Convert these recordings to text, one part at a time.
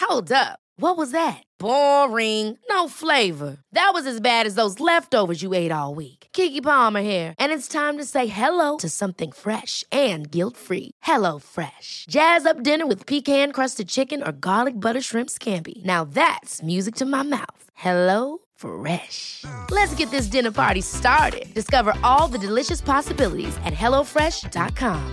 Hold up. What was that? Boring. No flavor. That was as bad as those leftovers you ate all week. Keke Palmer here, and it's time to say hello to something fresh and guilt-free. Hello Fresh. Jazz up dinner with pecan-crusted chicken or garlic butter shrimp scampi. Now that's music to my mouth. Hello Fresh. Let's get this dinner party started. Discover all the delicious possibilities at hellofresh.com.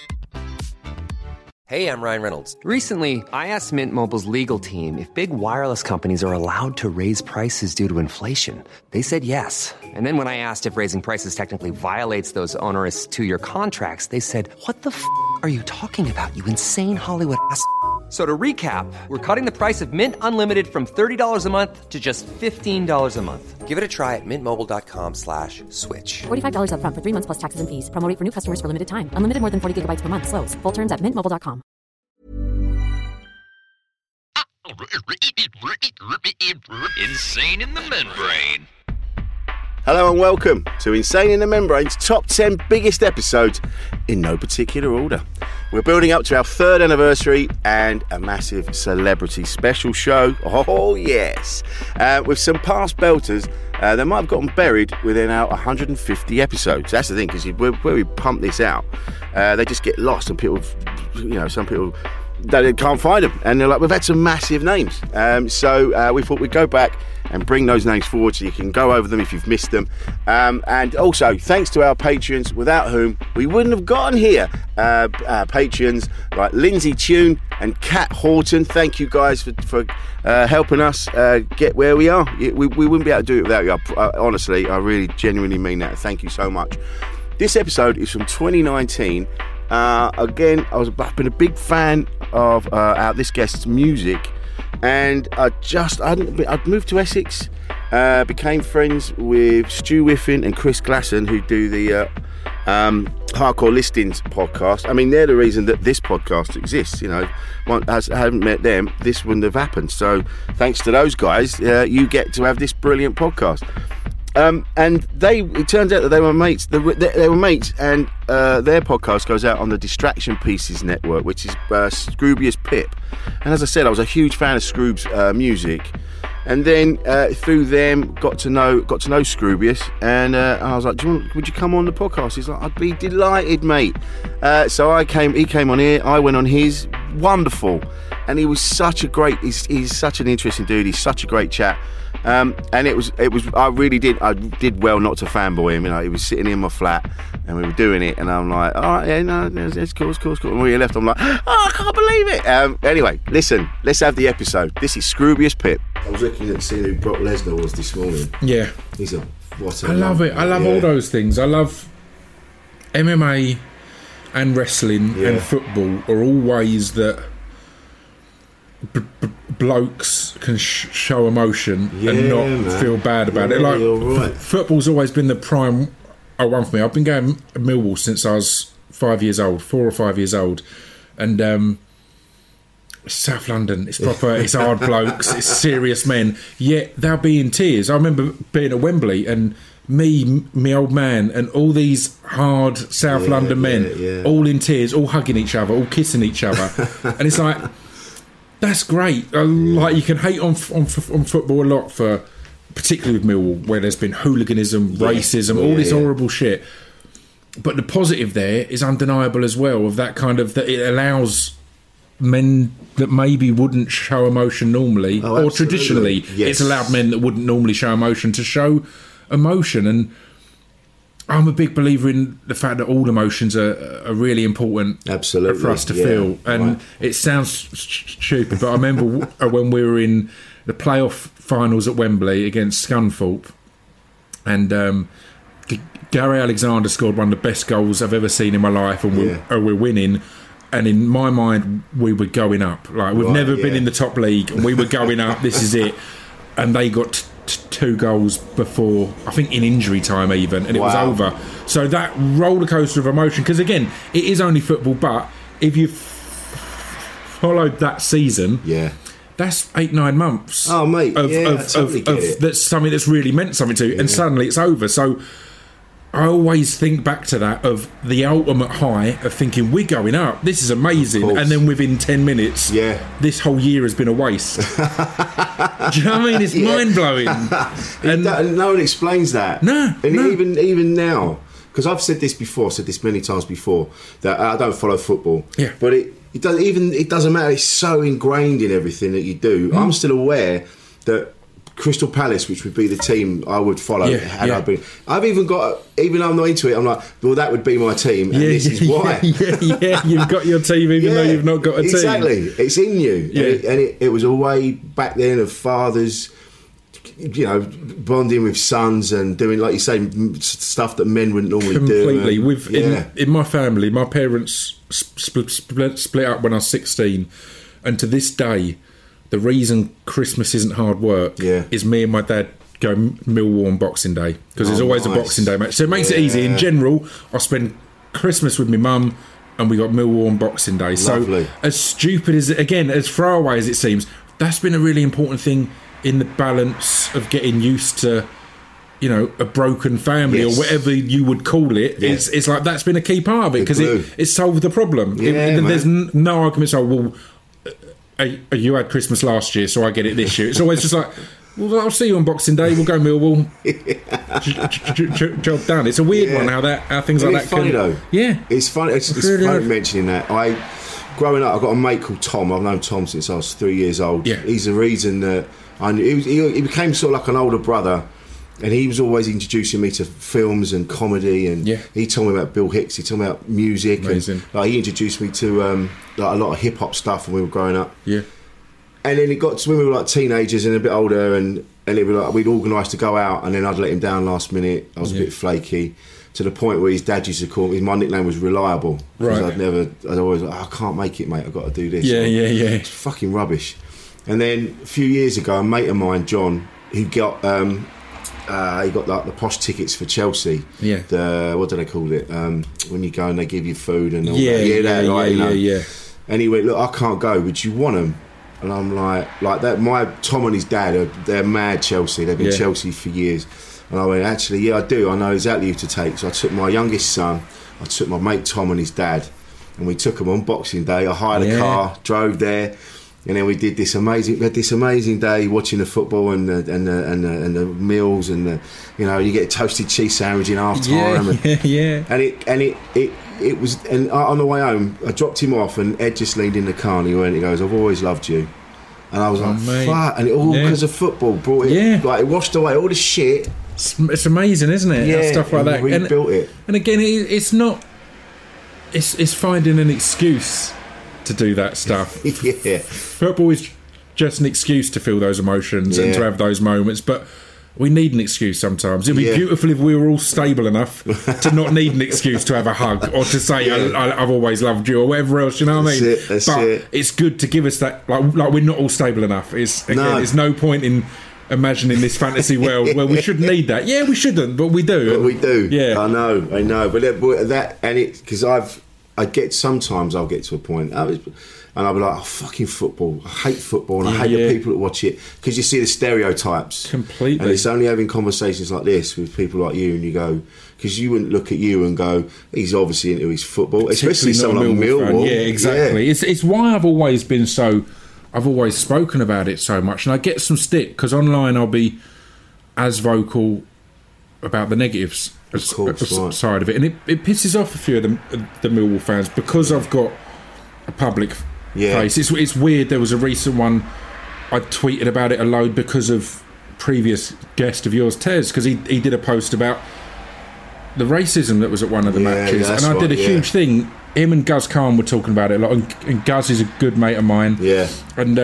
Hey, I'm Ryan Reynolds. Recently, I asked Mint Mobile's legal team if big wireless companies are allowed to raise prices due to inflation. They said yes. And then when I asked if raising prices technically violates those onerous two-year contracts, they said, "What the f*** are you talking about, you insane Hollywood ass?" So to recap, we're cutting the price of Mint Unlimited from $30 a month to just $15 a month. Give it a try at mintmobile.com/switch. $45 up front for 3 months plus taxes and fees. Promo rate for new customers for limited time. Unlimited more than 40 gigabytes per month. Slows full terms at mintmobile.com. Insane in the Membrane. Hello and welcome to Insane in the Membrane's top 10 biggest episodes in no particular order. We're building up to our 3rd anniversary and a massive celebrity special show. Oh yes, with some past belters that might have gotten buried within our 150 episodes. That's the thing, because where we pump this out, they just get lost, and people, some people, they can't find them, and they're like, we've had some massive names. So we thought we'd go back and bring those names forward so you can go over them if you've missed them. And also, thanks to our patrons, without whom we wouldn't have gotten here. Patrons like Lindsay Tune and Kat Horton. Thank you guys for helping us get where we are. We wouldn't be able to do it without you. Honestly, I really genuinely mean that. Thank you so much. This episode is from 2019. Again, I've been a big fan of this guest's music, and I'd moved to Essex, became friends with Stu Whiffen and Chris Glasson, who do the Hardcore Listings podcast. I mean, they're the reason that this podcast exists. As I hadn't met them, this wouldn't have happened. So thanks to those guys, you get to have this brilliant podcast. And it turns out that they were mates. They were mates, and their podcast goes out on the Distraction Pieces network, which is Scroobius Pip. And as I said, I was a huge fan of Scroob's music, and then through them got to know Scroobius, and I was like, would you come on the podcast? He's like, I'd be delighted, mate. So he came on here, I went on his. Wonderful. And he was such a great, he's such an interesting dude, he's such a great chat. And I did well not to fanboy him. He was sitting in my flat and we were doing it, and I'm like, all right, yeah, no, it's cool. And when we left, I'm like, oh, I can't believe it. Anyway, listen, let's have the episode. This is Scroobius Pip. I was looking at seeing who Brock Lesnar was this morning. Yeah. I love it. I love all those things. I love MMA and wrestling and football are all ways that blokes can show emotion and not feel bad about it. Like, right. Football's always been the prime one for me. I've been going to Millwall since I was 4 or 5 years old, and South London, it's proper, it's hard blokes, it's serious men, yet they'll be in tears. I remember being at Wembley and me old man, and all these hard South London men, all in tears, all hugging each other, all kissing each other, and it's like, that's great. Like, you can hate on football a lot, for particularly with Millwall, where there's been hooliganism, racism, all this horrible shit. But the positive there is undeniable as well, of that kind of, that it allows men that maybe wouldn't show emotion normally, or traditionally, it's allowed men that wouldn't normally show emotion to show emotion. And I'm a big believer in the fact that all emotions are really important for us to feel. And it sounds stupid, but I remember when we were in the playoff finals at Wembley against Scunthorpe, and Gary Alexander scored one of the best goals I've ever seen in my life, and we're winning. And in my mind, we were going up. Like, we've never been in the top league, and we were going up. This is it. And they got 2 goals before, I think in injury time even, and it was over. So that roller coaster of emotion, because again, it is only football, but if you've followed that season, that's 8-9 months. Oh, mate, that's something that's really meant something to you, and suddenly it's over. So I always think back to that, of the ultimate high of thinking, we're going up, this is amazing, and then within 10 minutes, this whole year has been a waste. Do you know what I mean? It's mind-blowing. And no one explains that. No. Even now, because I've said this many times before, that I don't follow football. Yeah. But it doesn't matter. It's so ingrained in everything that you do. I'm still aware that Crystal Palace, which would be the team I would follow had I been. I've even though I'm not into it, I'm like, well, that would be my team, and this is why. You've got your team, even though you've not got a team. Exactly, it's in you. Yeah. And it was a way back then of fathers, bonding with sons and doing, like you say, stuff that men wouldn't normally do. Completely. In my family, my parents split up when I was 16, and to this day, the reason Christmas isn't hard work is me and my dad go Millwall on Boxing Day, because there's always a Boxing Day match. So it makes it easy. In general, I spend Christmas with my mum, and we got Millwall on Boxing Day. Lovely. So as stupid as as far away as it seems, that's been a really important thing in the balance of getting used to, a broken family or whatever you would call it. It's like that's been a key part of it, because it solved the problem. There's no arguments. You had Christmas last year, so I get it this year. It's always just like, well, I'll see you on Boxing Day. We'll go Millwall. Job done. It's a weird one how things like that. It's funny though. Yeah, it's funny. It's really funny mentioning that. Growing up, I got a mate called Tom. I've known Tom since I was 3 years old. Yeah. He's the reason that I knew. He became sort of like an older brother. And he was always introducing me to films and comedy, and he told me about Bill Hicks. He told me about music. Amazing. And, he introduced me to a lot of hip hop stuff when we were growing up. Yeah. And then it got to when we were like teenagers and a bit older, and it was like we'd organise to go out, and then I'd let him down last minute. I was a bit flaky, to the point where his dad used to call me. My nickname was Reliable. Right. I'd always like, I can't make it, mate. I've got to do this. Yeah. It's fucking rubbish. And then a few years ago, a mate of mine, John, he got like the posh tickets for Chelsea. Yeah. What do they call it? When you go and they give you food and all that. Yeah. And he went, look, I can't go. Would you want them? And I'm like that. My Tom and his dad they're mad Chelsea. They've been Chelsea for years. And I went, actually, yeah, I do. I know exactly who to take. So I took my youngest son. I took my mate Tom and his dad, and we took them on Boxing Day. I hired a car, drove there. And then we had this amazing day watching the football and the meals and you get a toasted cheese sandwich in half time. And it was, and on the way home I dropped him off, and Ed just leaned in the car and he goes, I've always loved you. And I was like, fuck, and it all because of football brought it, like it washed away all the shit. It's amazing, isn't it? Yeah, stuff like that. Rebuilt it. And again, it's not. It's finding an excuse to do that stuff. Football is just an excuse to feel those emotions and to have those moments, but we need an excuse sometimes. It'd be beautiful if we were all stable enough to not need an excuse to have a hug or to say I've always loved you or whatever else, you know what I mean? It's good to give us that, like we're not all stable enough. There's no point in imagining this fantasy world where we shouldn't need that. Yeah, we shouldn't, but we do. But we do. Yeah, I know. But that, and it, because I'll get to a point, and I'll be like, oh, fucking football. I hate football, and I hate the people that watch it, because you see the stereotypes. Completely. And it's only having conversations like this with people like you, and you go, because you wouldn't look at you and go, he's obviously into his football, especially someone like Millwall. Yeah, exactly. Yeah. It's why I've always spoken about it so much, and I get some stick, because online I'll be as vocal about the negatives side of it, and it pisses off a few of the Millwall fans, because I've got a public face. It's weird. There was a recent one I tweeted about it a load because of previous guest of yours, Tez, because he did a post about the racism that was at one of the matches, and I did a huge thing. Him and Guz Khan were talking about it a lot, and Guz is a good mate of mine. Yeah, and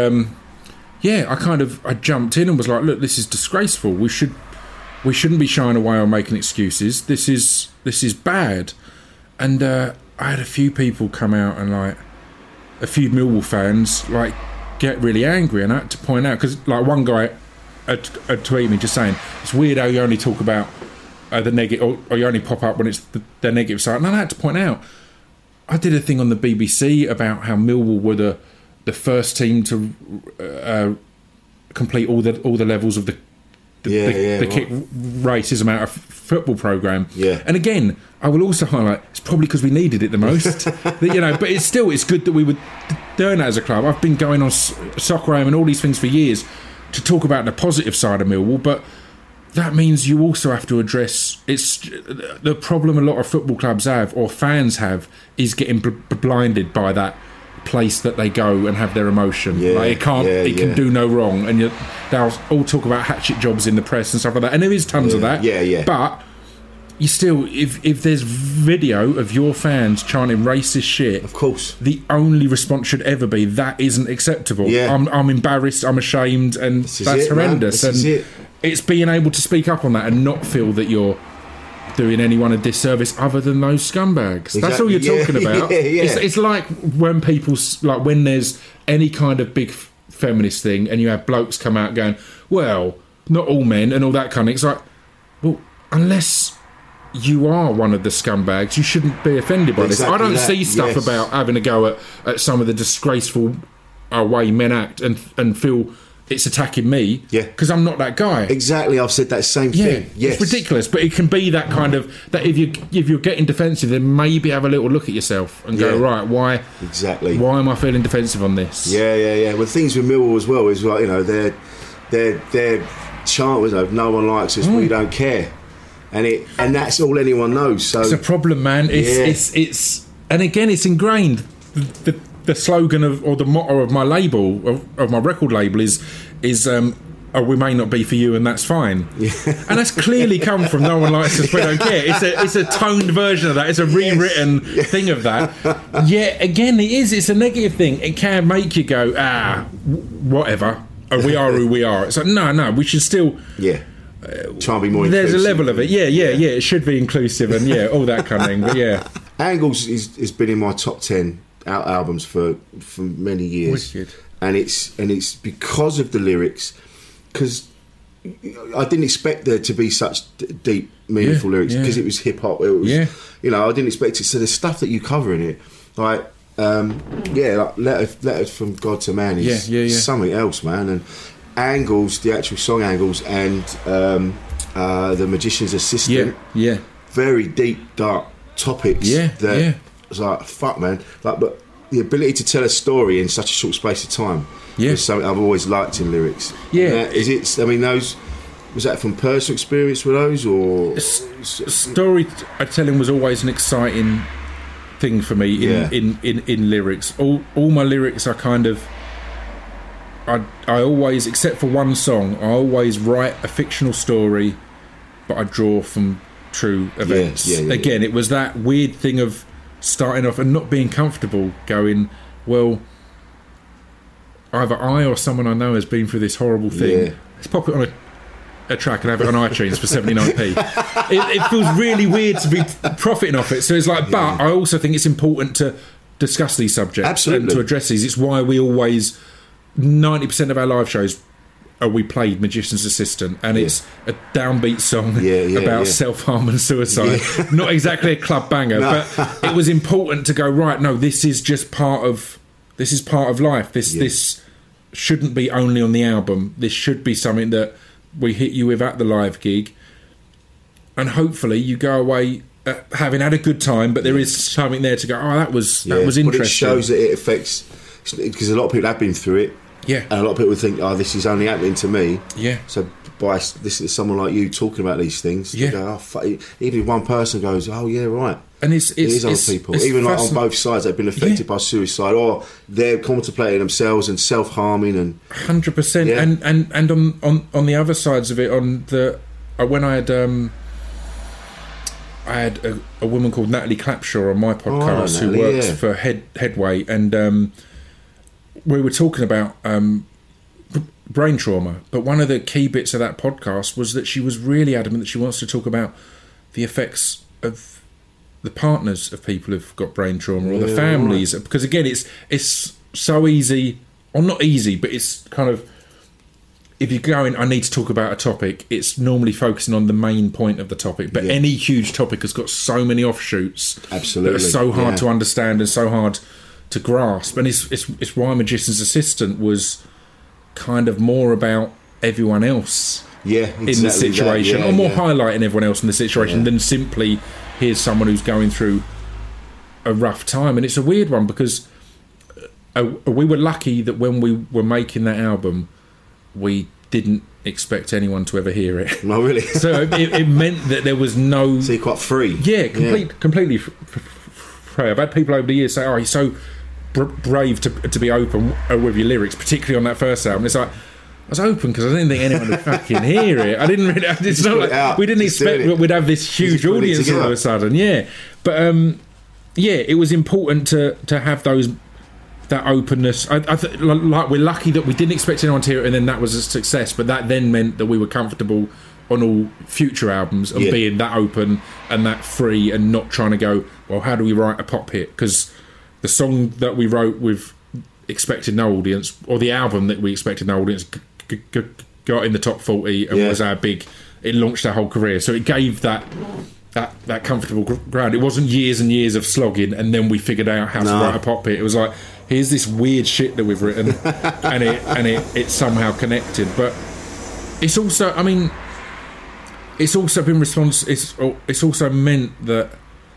I jumped in and was like, look, this is disgraceful. We shouldn't be shying away or making excuses. This is bad. And I had a few people come out, and like a few Millwall fans like get really angry, and I had to point out, because like one guy had tweeted me just saying, it's weird how you only talk about the negative, or you only pop up when it's the negative side. And I had to point out, I did a thing on the BBC about how Millwall were the first team to complete all the levels of the the kick racism out of football programme. Yeah. And again, I will also highlight, it's probably because we needed it the most. But it's good that we were doing that as a club. I've been going on Soccer AM and all these things for years to talk about the positive side of Millwall, but that means you also have to address the problem a lot of football clubs have, or fans have, is getting blinded by that place that they go and have their emotion. It can do no wrong, and they'll all talk about hatchet jobs in the press and stuff like that, and there is tons of that. But you still, if there's video of your fans chanting racist shit, of course, the only response should ever be that isn't acceptable. I'm embarrassed, I'm ashamed, and that's horrendous. It's being able to speak up on that and not feel that you're doing anyone a disservice other than those scumbags. Exactly. That's all you're talking about. It's like when when there's any kind of big feminist thing and you have blokes come out going, well, not all men and all that kind of thing. It's like, well, unless you are one of the scumbags, you shouldn't be offended by this. I don't see stuff about having a go at some of the disgraceful way men act and feel it's attacking me because I'm not that guy. Exactly, I've said that same thing. It's ridiculous, but it can be that kind of that if you're getting defensive, then maybe have a little look at yourself and go, right, why am I feeling defensive on this? Well, things with Millwall as well is like, you know, their chant was, no one likes us, we don't care, and that's all anyone knows. So it's a problem, man. It's and again, it's ingrained. The slogan or the motto of my label, of my record label, is we may not be for you, and that's fine. And that's clearly come from no one likes us, we don't care. It's a toned version of that. It's a rewritten thing of that. Again, it's a negative thing. It can make you go, whatever. We are who we are. It's like, no, we should still try and be more inclusive. There's a level of it. It should be inclusive and all that kind of thing. But Angles has been in my top 10 albums for many years. Wicked. And it's because of the lyrics, because I didn't expect there to be such deep, meaningful lyrics, because it was hip hop. It was, you know, I didn't expect it. So the stuff that you cover in it, like like letters from God to Man is something else, man. And Angles, the actual song Angles, and the Magician's Assistant, very deep, dark topics. It's like, fuck, man. Like, but the ability to tell a story in such a short space of time is something I've always liked in lyrics. Was that from personal experience with those, or storytelling was always an exciting thing for me in lyrics. All my lyrics are kind of, I always, except for one song, I always write a fictional story, but I draw from true events. Again, it was that weird thing of starting off and not being comfortable, going, well, either I or someone I know has been through this horrible thing. Let's pop it on a track and have it on iTunes for 79p. It feels really weird to be profiting off it. So it's like, but I also think it's important to discuss these subjects and to address these. It's why we always, 90% of our live shows, we played Magician's Assistant, and it's a downbeat song about self-harm and suicide. Not exactly a club banger, but it was important to go, right, no, this is just part of life. This shouldn't be only on the album. This should be something that we hit you with at the live gig, and hopefully you go away having had a good time, but there is something there to go, that was interesting. But it shows that it affects, because a lot of people have been through it. And a lot of people think, this is only happening to me. So by this is someone like you talking about these things, they go, fuck. Even if one person goes, right. And it is other people, even like on both sides, they've been affected by suicide, or they're contemplating themselves and self-harming, and 100%. And on the other sides of it, when I had a woman called Natalie Clapshaw on my podcast, who works for Headway, and we were talking about brain trauma, but one of the key bits of that podcast was that she was really adamant that she wants to talk about the effects of the partners of people who've got brain trauma, or the families, because again, it's so easy, or not easy, but it's kind of, if you're going, I need to talk about a topic, it's normally focusing on the main point of the topic, but any huge topic has got so many offshoots that are so hard to understand and so hard to grasp. And it's why Magician's Assistant was kind of more about everyone else exactly in the situation, that, or more highlighting everyone else in the situation than simply here's someone who's going through a rough time. And it's a weird one because we were lucky that when we were making that album, we didn't expect anyone to ever hear it. No, really? So it meant that there was no... So you're quite free. Yeah, completely free. I've had people over the years say, oh, he's so brave to be open with your lyrics, particularly on that first album. It's like, I was open because I didn't think anyone would fucking hear it. I didn't really... It's not like, we didn't expect that we'd have this huge audience all of a sudden. Yeah. But, it was important to have that openness. Like, we're lucky that we didn't expect anyone to hear it, and then that was a success. But that then meant that we were comfortable on all future albums of being that open and that free, and not trying to go, well, how do we write a pop hit? Because the song that we wrote with expected no audience, or the album that we expected no audience, got in the top 40 and was our big... It launched our whole career. So it gave that comfortable ground. It wasn't years and years of slogging and then we figured out how to write a pop hit. It was like, here's this weird shit that we've written and it somehow connected. But it's also, I mean, it's also been it's also meant that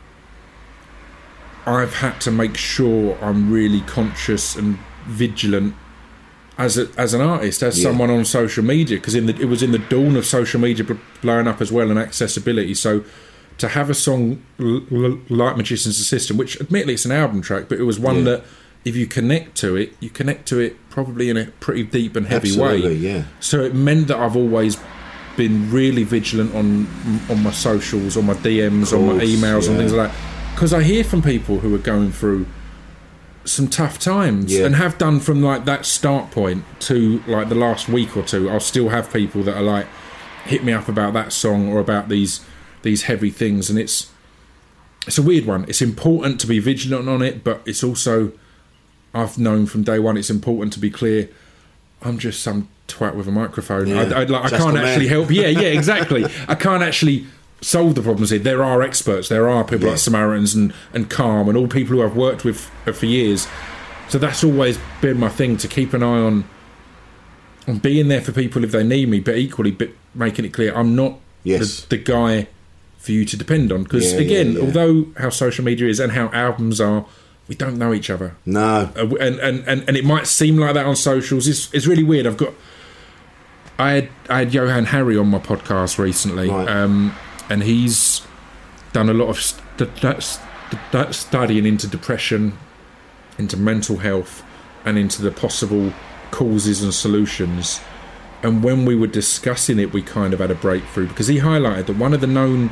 I've had to make sure I'm really conscious and vigilant as an artist, as someone on social media, because it was in the dawn of social media blowing up as well, and accessibility. So to have a song like Magician's Assistant, which admittedly it's an album track, but it was one that if you connect to it probably in a pretty deep and heavy way. Yeah. So it meant that I've always been really vigilant on my socials, on my DMs, on my emails and things like that, because I hear from people who are going through some tough times and have done from like that start point to like the last week or two. I'll still have people that are like, hit me up about that song or about these heavy things, and it's a weird one. It's important to be vigilant on it, but it's also, I've known from day one, it's important to be clear. I'm just some twat with a microphone. I can't actually help. Yeah, exactly. I can't actually solve the problems here. There are experts. There are people like Samaritans and Calm and all people who I've worked with for years. So that's always been my thing, to keep an eye on being there for people if they need me, but equally making it clear I'm not the guy for you to depend on. Because although how social media is and how albums are, we don't know each other. No. And it might seem like that on socials. It's really weird. I had Johan Harry on my podcast recently, and he's done a lot of studying into depression, into mental health, and into the possible causes and solutions. And when we were discussing it, we kind of had a breakthrough, because he highlighted that one of the known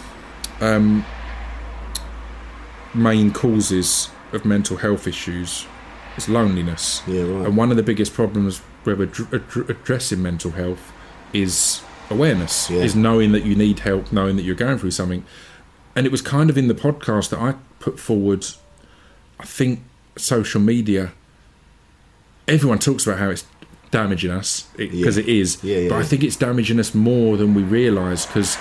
main causes of mental health issues is loneliness. And one of the biggest problems with addressing mental health is awareness, is knowing that you need help, knowing that you're going through something. And it was kind of in the podcast that I put forward, I think social media, everyone talks about how it's damaging us, because it is, but I think it's damaging us more than we realise, because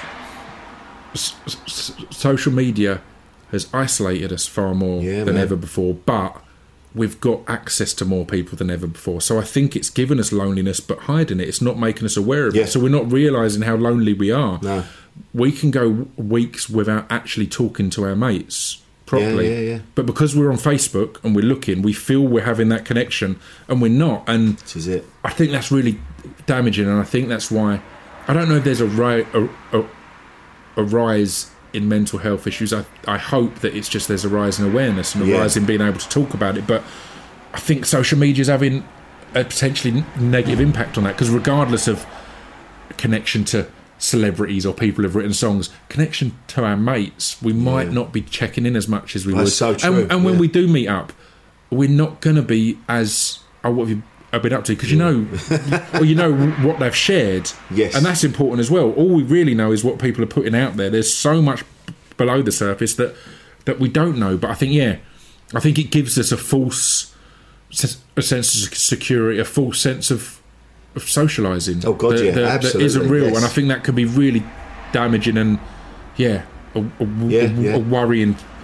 social media has isolated us far more than ever before, but we've got access to more people than ever before. So I think it's given us loneliness, but hiding it. It's not making us aware of it. So we're not realising how lonely we are. No. We can go weeks without actually talking to our mates properly. But because we're on Facebook and we're looking, we feel we're having that connection, and we're not. And this is it. I think that's really damaging, and I think that's why, I don't know if there's a rise in mental health issues. I hope that it's just there's a rise in awareness and a rise in being able to talk about it. But I think social media is having a potentially negative impact on that, because regardless of connection to celebrities or people who've written songs, connection to our mates, we might not be checking in as much as we would. So true. And when we do meet up, we're not going to be as, what have you been up to? Because you know what they've shared, and that's important as well. All we really know is what people are putting out there. There's so much below the surface that we don't know. But I think it gives us a sense of security, a false sense of socialising. Oh God, absolutely, that isn't real, and I think that can be really damaging and a worrying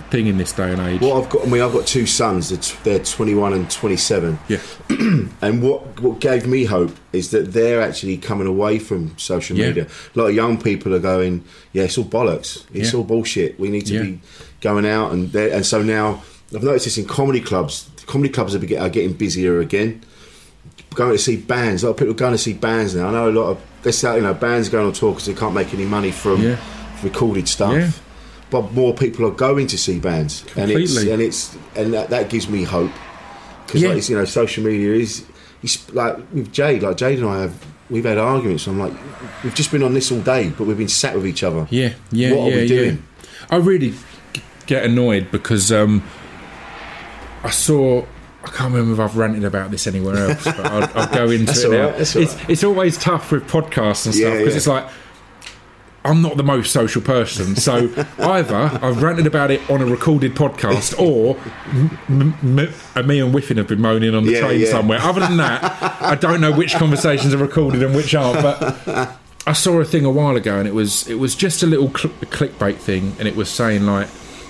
thing in this day and age. What I've got two sons. They're 21 and 27. Yeah. And what gave me hope is that they're actually coming away from social media. A lot of young people are going, it's all bollocks. It's all bullshit. We need to be going out, and so now I've noticed this in comedy clubs. Comedy clubs are getting busier again. Going to see bands. A lot of people are going to see bands now. I know a lot of bands are going on tour because they can't make any money from recorded stuff. Yeah. But more people are going to see bands. Completely. And that gives me hope. Because social media is like with Jade. Like Jade and I we've had arguments. I'm like, we've just been on this all day, but we've been sat with each other. What are we doing? I really get annoyed because I can't remember if I've ranted about this anywhere else, but I'll go into it now. Right. It's always tough with podcasts and stuff because it's like, I'm not the most social person, so either I've ranted about it on a recorded podcast, or me and Whiffin have been moaning on the train somewhere. Other than that, I don't know which conversations are recorded and which aren't. But I saw a thing a while ago, and it was just a little clickbait thing, and it was saying like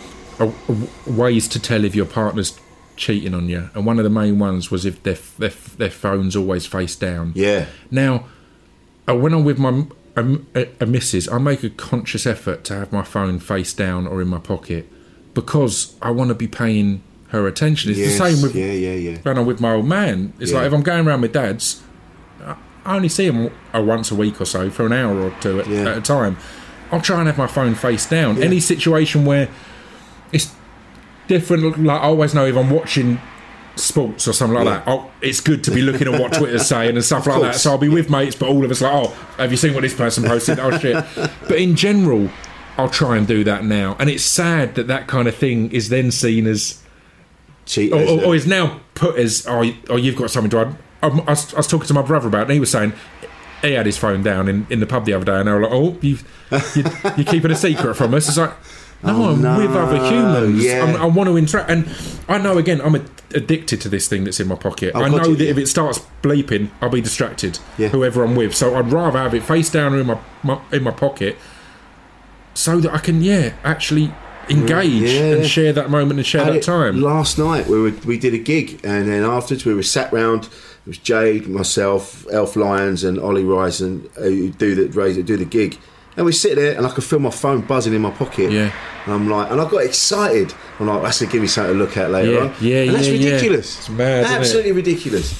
ways to tell if your partner's cheating on you, and one of the main ones was if their phone's always face down. Yeah. Now, when I'm with my a missus, I make a conscious effort to have my phone face down or in my pocket because I want to be paying her attention. It's the same with when I'm with my old man. It's like if I'm going around with Dad's, I only see him once a week or so for an hour or two at a time. I'll try and have my phone face down. Any situation where it's different, like I always know if I'm watching sports or something like that, it's good to be looking at what Twitter's saying and stuff like that. So I'll be with mates, but all of us like, have you seen what this person posted? Oh shit. But in general, I'll try and do that now, and it's sad that kind of thing is then seen as cheating, or is now put as you've got something to. I was talking to my brother about it, and he was saying he had his phone down in the pub the other day, and they were like, you're keeping a secret from us. It's like, No, I'm with other humans. Yeah. I want to interact. And I know, again, I'm addicted to this thing that's in my pocket. I know that if it starts bleeping, I'll be distracted, whoever I'm with. So I'd rather have it face down or in my pocket so that I can, actually engage and share that moment and share that time. Last night, we did a gig, and then afterwards we were sat round. It was Jade, myself, Elf Lyons and Ollie Rice who do the gig. And we sit there, and I could feel my phone buzzing in my pocket. Yeah. And I'm like, and I got excited. I'm like, that's going to give me something to look at later on. Yeah, and that's ridiculous. It's mad, absolutely ridiculous.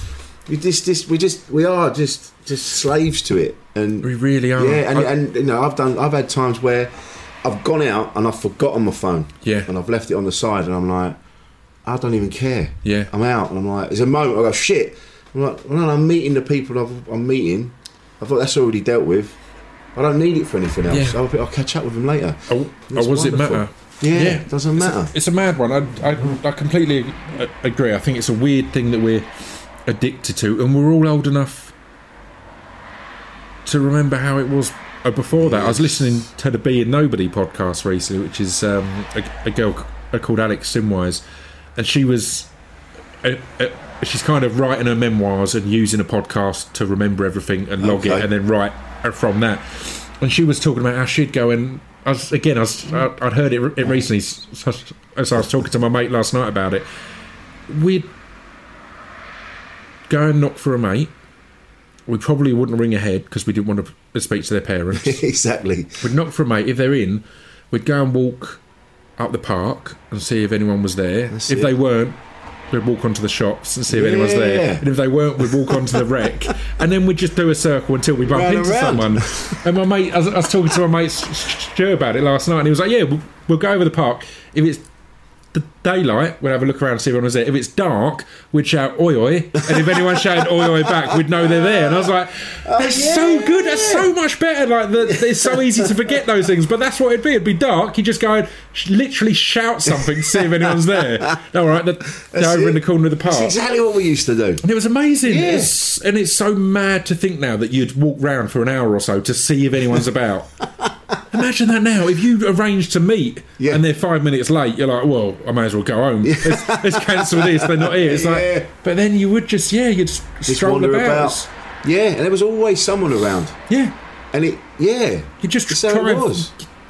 We are just slaves to it. And we really are. Yeah, and you know, I've had times where I've gone out and I've forgotten my phone. Yeah. And I've left it on the side, and I'm like, I don't even care. Yeah. I'm out, and I'm like, there's a moment I go, shit. I'm like, well, I'm meeting the people I'm meeting. I thought that's already dealt with. I don't need it for anything else. Yeah. I'll catch up with them later. Was it matter? Yeah, it doesn't matter. It's a mad one. I completely agree. I think it's a weird thing that we're addicted to, and we're all old enough to remember how it was before that. I was listening to the Being Nobody podcast recently, which is a girl called Alex Simwise, and she was... she's kind of writing her memoirs and using a podcast to remember everything and log it and then write from that. And she was talking about how she'd go, and I'd heard it recently as I was talking to my mate last night about it. We'd go and knock for a mate. We probably wouldn't ring ahead because we didn't want to speak to their parents. Exactly. We'd knock for a mate. If they're in, we'd go and walk up the park and see if anyone was there. If they weren't, we'd walk onto the shops and see if anyone's there, and if they weren't, we'd walk onto the wreck, and then we'd just do a circle until we bump into someone. And my mate, I was talking to my mate Stu about it last night, and he was like, we'll go over the park. If it's the daylight, we'll have a look around and see if anyone's there. If it's dark, we'd shout oi oi, and if anyone shouted oi oi back, we'd know they're there. And I was like, that's so good, that's so much better. Like, it's so easy to forget those things, but that's what it'd be. It'd be dark, you just go and literally shout something to see if anyone's there. All right, they're over in the corner of the park. That's exactly what we used to do, and it was amazing. And it's so mad to think now that you'd walk round for an hour or so to see if anyone's about. Imagine that now. If you arrange to meet and they're 5 minutes late, you're like, well, I may as well go home. Let's cancel this. They're not here. It's like, but then you would you'd stroll about. Yeah, and there was always someone around. Yeah, and you just try and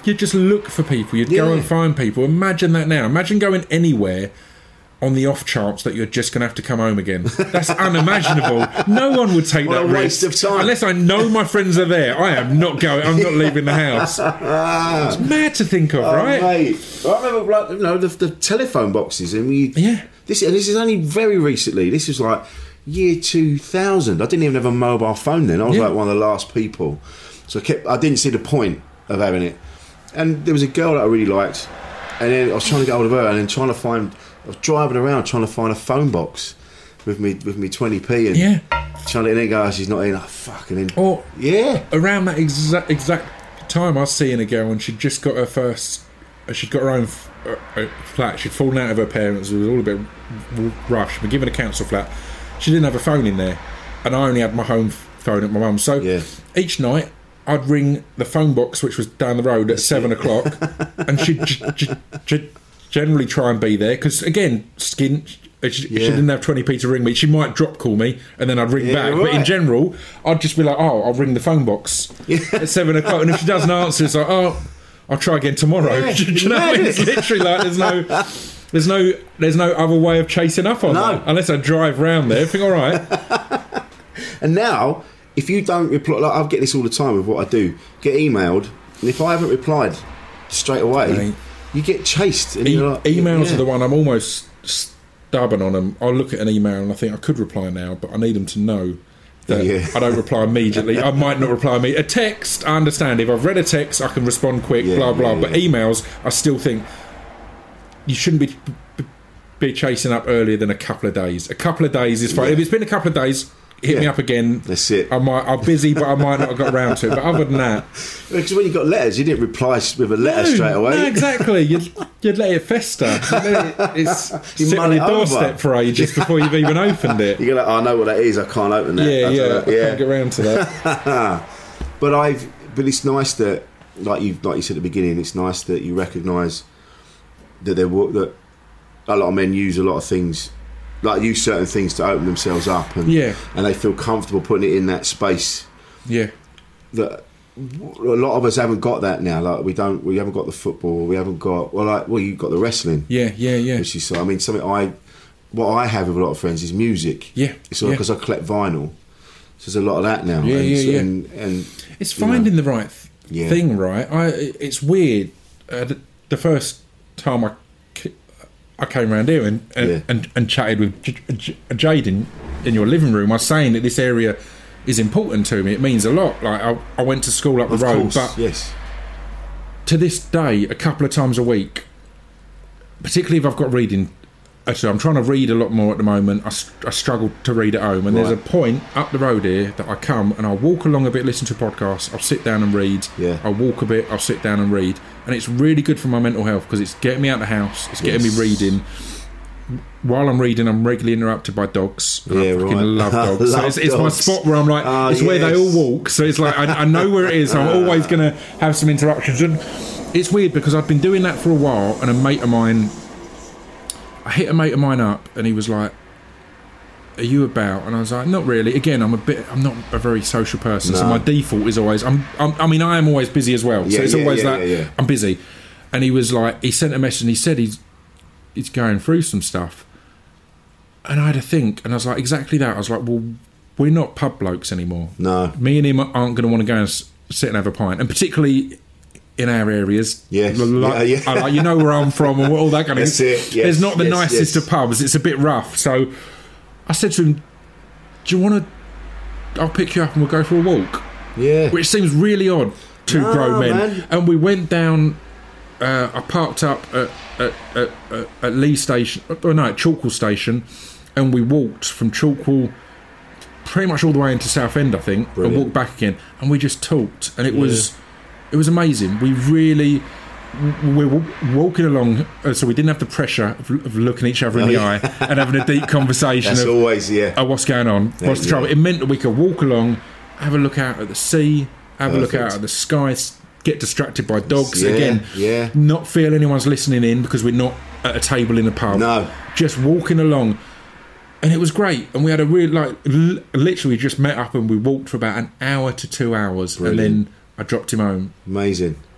you'd just look for people. You'd go and find people. Imagine that now. Imagine going anywhere on the off chance that you're just going to have to come home again. That's unimaginable. No one would take that a waste risk. of time. Unless I know my friends are there. I am not going. I'm not leaving the house. It's mad to think of, right? Mate. I remember, like, you know, the telephone boxes, and this is only very recently. This was like year 2000. I didn't even have a mobile phone then. I was like one of the last people, so I didn't see the point of having it. And there was a girl that I really liked, and then I was trying to get hold of her, and then I was driving around trying to find a phone box with me 20p, and trying to, and then go, she's not in. Oh, fuck, and then around that exact time, I was seeing a girl, and she'd just got her first. She'd got her own flat. She'd fallen out of her parents. It was all a bit rough. She'd been given a council flat. She didn't have a phone in there, and I only had my home phone at my mum's. So each night I'd ring the phone box, which was down the road at 7 o'clock, and she'd generally try and be there, because again, she didn't have 20p to ring me. She might drop call me and then I'd ring back, but in general I'd just be like, I'll ring the phone box at 7 o'clock, and if she doesn't answer, it's like, I'll try again tomorrow. Do you know what I mean? It's literally like there's no other way of chasing up on that, unless I drive round there. I think, all right. And now, if you don't reply, like, I get this all the time with what I do, get emailed, and if I haven't replied straight away, you get chased. And emails are the one I'm almost stubborn on them. I'll look at an email and I think I could reply now, but I need them to know that I don't reply immediately. I might not reply immediately. A text, I understand. If I've read a text, I can respond quick, blah, blah. But emails, I still think you shouldn't be chasing up earlier than a couple of days. A couple of days is fine. If it's been a couple of days, hit me up again. That's it. I'm busy, but I might not have got around to it. But other than that, because when you got letters, you didn't reply with a letter straight away. No, exactly. You'd let it fester. It's sit on your doorstep for ages before you've even opened it. You're like, I know what that is. I can't open that. I can't get around to that. But it's nice that, like you said at the beginning, it's nice that you recognise that that a lot of men use a lot of things. Like, use certain things to open themselves up, and they feel comfortable putting it in that space. Yeah, that a lot of us haven't got that now. Like, we haven't got the football. We haven't got you've got the wrestling. Yeah. Which is, I mean, what I have with a lot of friends is music. Yeah, it's all because I collect vinyl. So there's a lot of that now. And it's finding the right thing, right? It's weird. The first time I came around here and chatted with Jade in your living room, I was saying that this area is important to me. It means a lot. Like, I went to school up the road, but to this day, a couple of times a week, particularly if I've got reading. Actually, I'm trying to read a lot more at the moment. I struggle to read at home, and there's a point up the road here that I come and I'll walk along a bit, listen to a podcast, I'll sit down and read. I'll walk a bit, I'll sit down and read, and it's really good for my mental health because it's getting me out of the house, it's getting me reading. While I'm reading, I'm regularly interrupted by dogs. And I fucking love dogs. So it's my spot where I'm like, it's where they all walk. So it's like, I know where it is. So I'm always going to have some interruptions. And it's weird because I've been doing that for a while, and I hit a mate of mine up, and he was like, "Are you about?" And I was like, "Not really." Again, I'm not a very social person, so my default is always, I am always busy as well. So it's always I'm busy. And he was like, he sent a message and he said he's going through some stuff. And I had to think, and I was like, exactly that. I was like, well, we're not pub blokes anymore. No. Me and him aren't going to want to go and sit and have a pint, and particularly in our areas, you know where I'm from and all that kind of thing. There's not the nicest of pubs. It's a bit rough. So I said to him, "Do you want to? I'll pick you up and we'll go for a walk." Yeah, which seems really odd. Two grown men, man. And we went down. I parked up at Lee Station, at Chalkwell Station, and we walked from Chalkwell pretty much all the way into Southend, I think. Brilliant. And walked back again, and we just talked, and it was amazing. We were walking along, so we didn't have the pressure of looking each other in the eye and having a deep conversation. That's always, what's going on? What's the trouble? It meant that we could walk along, have a look out at the sea, have a look out at the sky, get distracted by dogs. Not feel anyone's listening in because we're not at a table in a pub. No. Just walking along. And it was great. And we had a real, literally just met up and we walked for about an hour to 2 hours. Brilliant. And then I dropped him home. Amazing.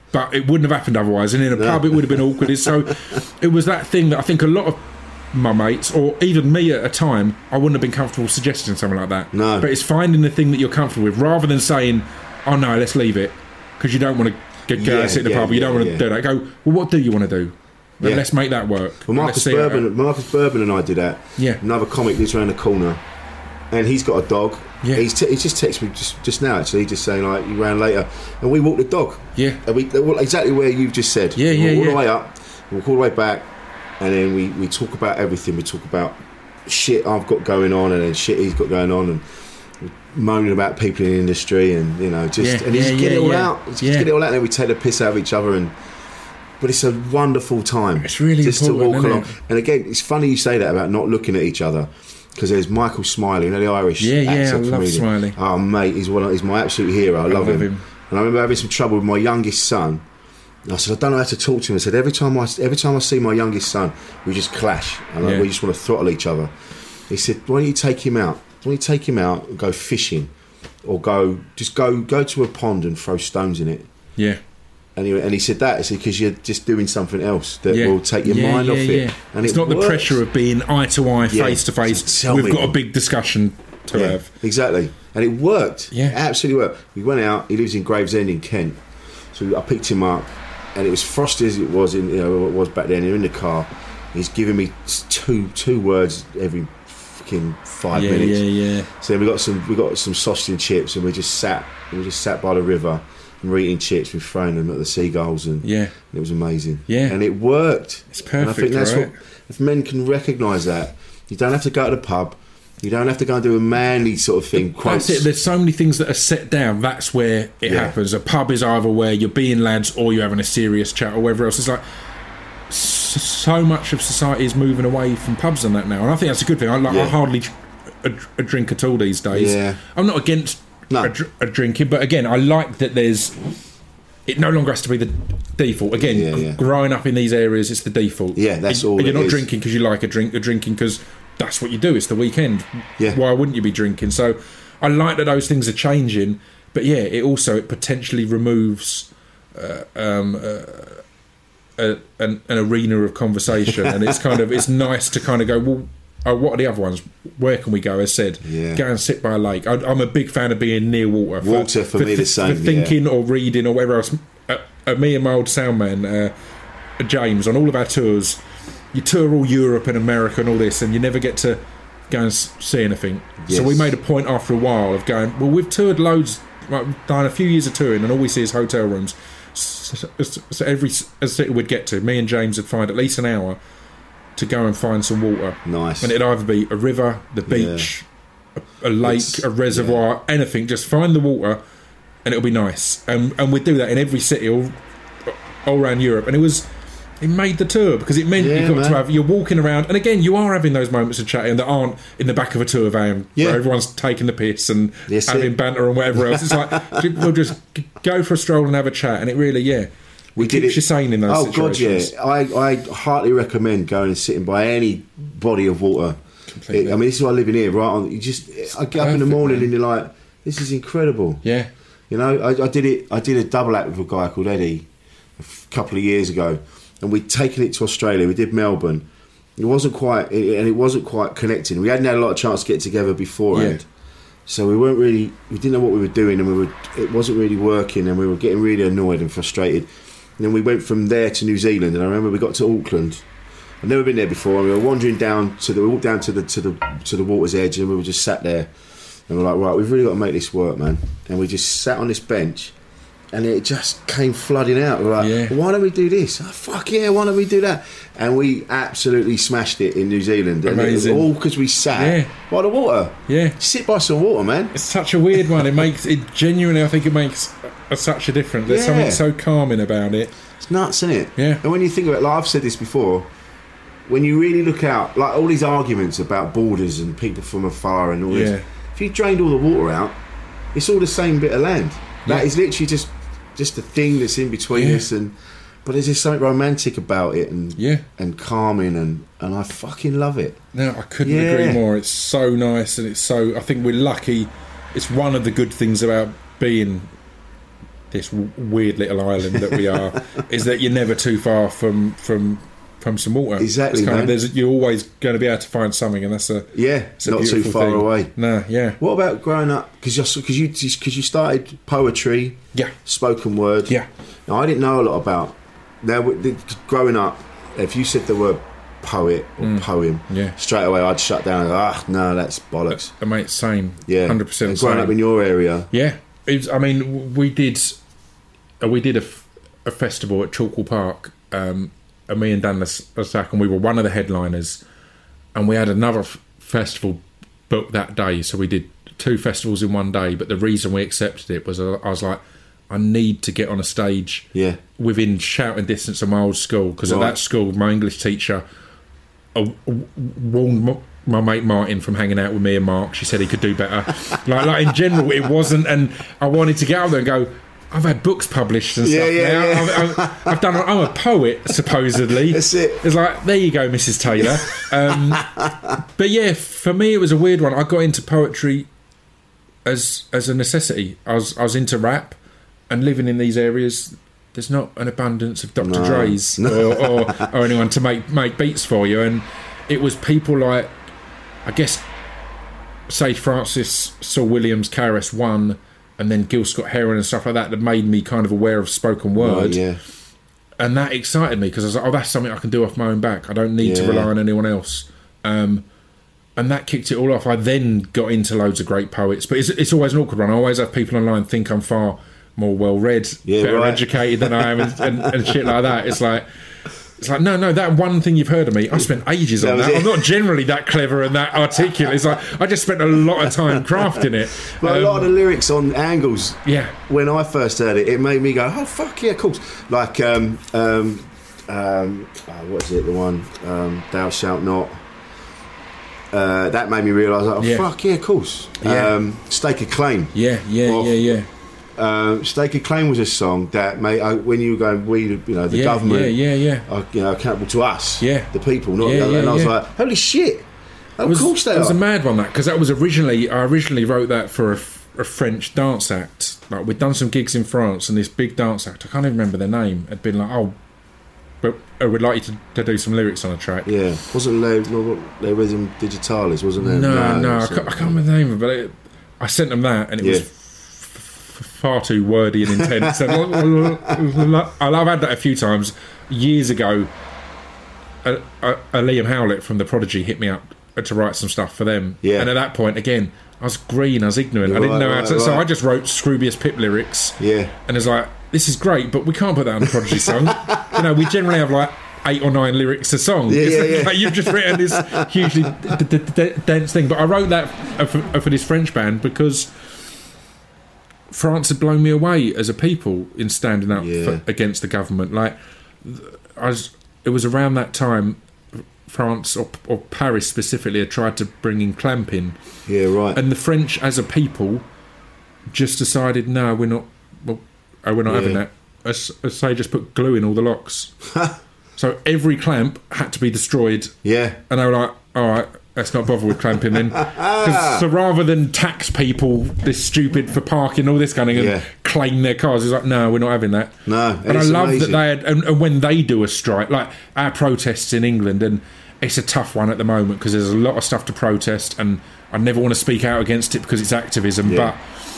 but it wouldn't have happened otherwise. And in a pub, it would have been awkward. So it was that thing that I think a lot of my mates, or even me at a time, I wouldn't have been comfortable suggesting something like that. No. But it's finding the thing that you're comfortable with, rather than saying, "Oh no, let's leave it," because you don't want to go and sit in the pub. You don't want to do that. Go, well, what do you want to do? Well, let's make that work. Well, Marcus Bourbon and I did that. Yeah. Another comic lives around the corner, and he's got a dog. Yeah. He just texted me just now, actually, just saying, like, you ran later. And we walked the dog. Yeah. And exactly where you've just said. Yeah, we walk all yeah. the way up, we walk all the way back, and then we talk about everything. We talk about shit I've got going on, and then shit he's got going on, and moaning about people in the industry, and, you know, just get it all out. Just get it all out, and then we take the piss out of each other, but it's a wonderful time. It's really just important, to walk along. isn't it? And again, it's funny you say that about not looking at each other, because there's Michael Smiley, you know, the Irish actor, I love comedian. Smiley. Oh mate, he's my absolute hero. I love him. And I remember having some trouble with my youngest son. And I said, I don't know how to talk to him. I said, every time I see my youngest son, we just clash, and we just want to throttle each other. He said, why don't you take him out? Why don't you take him out and go fishing, or go to a pond and throw stones in it? Yeah. And he said that, it's because you're just doing something else that will take your mind off it. And it's not the pressure of being eye to eye, face to face. We've got a big discussion to have. Exactly. And it worked. Yeah. It absolutely worked. We went out. He lives in Gravesend in Kent. So I picked him up, and it was frosty as it was back then. You're in the car. He's giving me two words every fucking 5 minutes. Yeah. So then we got some sausage and chips, and we just sat by the river. And we're eating chips, we're throwing them at the seagulls, and it was amazing. Yeah, and it worked. It's perfect. And I think that's what, if men can recognise that, you don't have to go to the pub, you don't have to go and do a manly sort of thing. That's it. There's so many things that are set down. That's where it happens. A pub is either where you're being lads or you're having a serious chat or whatever else. It's like so much of society is moving away from pubs and that now, and I think that's a good thing. I hardly a drink at all these days. Yeah. I'm not against. A drinking, but again, I like that it no longer has to be the default. Again, growing up in these areas, it's the default. Yeah, that's all. You're not drinking because you like a drink. You're drinking because that's what you do. It's the weekend. Yeah. Why wouldn't you be drinking? So I like that those things are changing, but it also potentially removes an arena of conversation, and it's nice to kind of go, well, what are the other ones? Where can we go? As said, go and sit by a lake. I'm a big fan of being near water. Water for me the same. For thinking or reading or whatever else. Me and my old sound man, James, on all of our tours, you tour all Europe and America and all this, and you never get to go and see anything. Yes. So we made a point after a while of going, well, we've toured loads, done a few years of touring, and all we see is hotel rooms. So every city we'd get to, me and James would find at least an hour to go and find some water. Nice. And it'd either be a river, the beach, a lake, a reservoir, anything. Just find the water, and it'll be nice. And we'd do that in every city all around Europe. And it made the tour, because it meant you're walking around, and again, you are having those moments of chatting that aren't in the back of a tour van where everyone's taking the piss and having banter and whatever else. It's like, we'll just go for a stroll and have a chat, and it really, we did it. You're sane in those situations. God, I heartily recommend going and sitting by any body of water. Completely. I mean, this is why I live in here, right? I get up in the morning and you're like, this is incredible. Yeah. You know, I did a double act with a guy called Eddie a couple of years ago, and we'd taken it to Australia. We did Melbourne. It wasn't quite connecting. We hadn't had a lot of chance to get together beforehand. Yeah. So we didn't know what we were doing, and it wasn't really working, and we were getting really annoyed and frustrated. And then we went from there to New Zealand, and I remember we got to Auckland. I'd never been there before, and we were wandering down we walked down to the water's edge, and we were just sat there, and we're like, right, we've really got to make this work, man. And we just sat on this bench, and it just came flooding out. We're like, why don't we do this? Oh, fuck yeah, why don't we do that? And we absolutely smashed it in New Zealand. And amazing. It was all because we sat by the water. Yeah. Sit by some water, man. It's such a weird one. It genuinely, I think it makes such a difference. There's something so calming about it. It's nuts, isn't it? Yeah. And when you think about it, like I've said this before, when you really look out, like all these arguments about borders and people from afar and all this, if you drained all the water out, it's all the same bit of land. That is literally just a thing that's in between us, but there's just something romantic about it and calming, and I fucking love it. No, I couldn't agree more. It's so nice, and I think we're lucky. It's one of the good things about being this weird little island that we are, is that you're never too far from some water. Exactly, man. You're always going to be able to find something, and that's a not too far thing. away. No, yeah. What about growing up? Because you started poetry, spoken word. Yeah. Now, I didn't know a lot about. Now, growing up, if you said the word poet or poem, straight away I'd shut down. No, that's bollocks. Mate, same. Yeah, 100%. Growing up in your area, we did a festival at Chalkwell Park. And me and Dan Lasac, and we were one of the headliners, and we had another festival booked that day, so we did 2 festivals in one day. But the reason we accepted it was I was like, I need to get on a stage within shouting distance of my old school, because at that school my English teacher warned my mate Martin from hanging out with me and Mark. She said he could do better. like in general it wasn't, and I wanted to get out there and go, I've had books published and stuff now. I've done. I'm a poet, supposedly. That's it. It's like, there you go, Mrs. Taylor. But yeah, for me, it was a weird one. I got into poetry as a necessity. I was into rap, and living in these areas, there's not an abundance of Dr. Dre's or anyone to make beats for you. And it was people like, I guess, Sage Francis, Saul Williams, KRS-One, and then Gil Scott-Heron and stuff like that made me kind of aware of spoken word. And that excited me, because I was like, oh, that's something I can do off my own back. I don't need to rely on anyone else. And that kicked it all off. I then got into loads of great poets, but it's always an awkward one. I always have people online think I'm far more well-read, better educated than I am, and shit like that. It's like, no, that one thing you've heard of me, I spent ages on that. I'm not generally that clever and that articulate. It's like, I just spent a lot of time crafting it. But a lot of the lyrics on Angles, when I first heard it, it made me go, oh, fuck yeah, of course. Like, what is it, the one, Thou Shalt Not. That made me realise, fuck yeah, of course. Stake a Claim. Stake a Claim was a song that made, when you were going, the government, accountable to us, the people, not the other. And I was like, holy shit, of course they are. It was a mad one, that, because that was I originally wrote that for a French dance act. Like, we'd done some gigs in France, and this big dance act, I can't even remember their name, had been like, oh, but I would like you to do some lyrics on a track. Yeah, wasn't Le Rhythm Digitalis, wasn't there? No, I can't remember the name of it, but I sent them that, and it was far too wordy and intense. And I've had that a few times. Years ago, Liam Howlett from The Prodigy hit me up to write some stuff for them. And at that point, again, I was green, I was ignorant. I didn't know how to... So I just wrote Scroobius Pip lyrics. And it's like, this is great, but we can't put that on a Prodigy song. We generally have like 8 or 9 lyrics a song. Like, you've just written this hugely dense thing. But I wrote that for this French band because France had blown me away as a people in standing up against the government. Like, it was around that time France or Paris specifically had tried to bring in clamping. And the French as a people just decided, no, we're not having that. As say, just put glue in all the locks. So every clamp had to be destroyed. And they were like, all right, let's not bother with clamping then. So rather than tax people this stupid for parking, all this kind of thing, and claim their cars, it's like, no, we're not having that. And I love that they had, and when they do a strike, like our protests in England, and it's a tough one at the moment because there's a lot of stuff to protest, and I never want to speak out against it because it's activism, but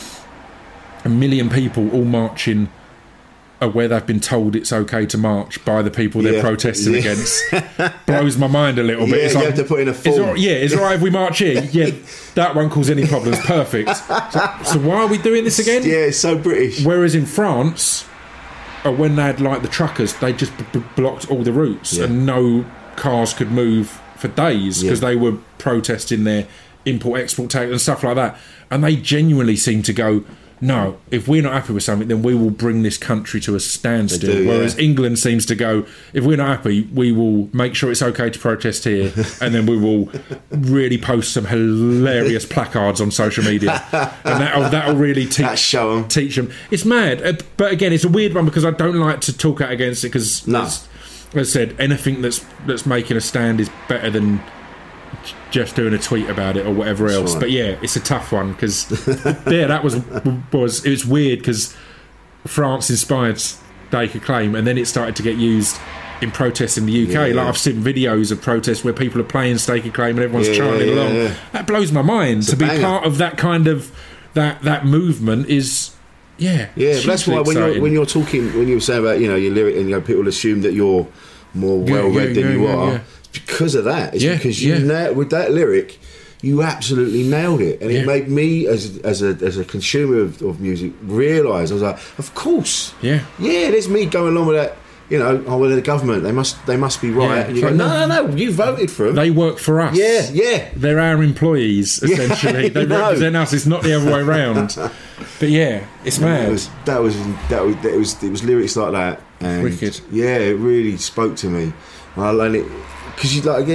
1 million people all marching where they've been told it's okay to march by the people they're protesting against blows my mind a little bit. It's you like, have to put in a form. It's all right if we march here. That won't cause any problems. Perfect. So why are we doing this again? It's so British. Whereas in France, when they had like the truckers, they just blocked all the routes and no cars could move for days because they were protesting their import-export tax and stuff like that. And they genuinely seem to go, no, if we're not happy with something, then we will bring this country to a standstill. Whereas England seems to go, if we're not happy, we will make sure it's okay to protest here, and then we will really post some hilarious placards on social media, and that'll really teach them. It's mad, but again, it's a weird one because I don't like to talk out against it because, as I said, anything that's making a stand is better than just doing a tweet about it or whatever else. But it's a tough one because that was it was weird because France-inspired Stake a Claim, and then it started to get used in protests in the UK. Like I've seen videos of protests where people are playing Stake a Claim and everyone's chanting along. Yeah. That blows my mind. To be part of that kind of that movement is but that's why when you're talking, when you were saying about your lyric, and people assume that you're more well-read than you are. Yeah. It's because of that. It's because with that lyric, you absolutely nailed it, and it made me, as a consumer of music, realise. I was like, of course, there's me going along with that. Well, the government, they must be right. And you go, no, you voted for them. They work for us. Yeah. They're our employees, essentially. They represent us. It's not the other way around. But it's mad. It was lyrics like that. And wicked. Yeah, it really spoke to me. And I learned it because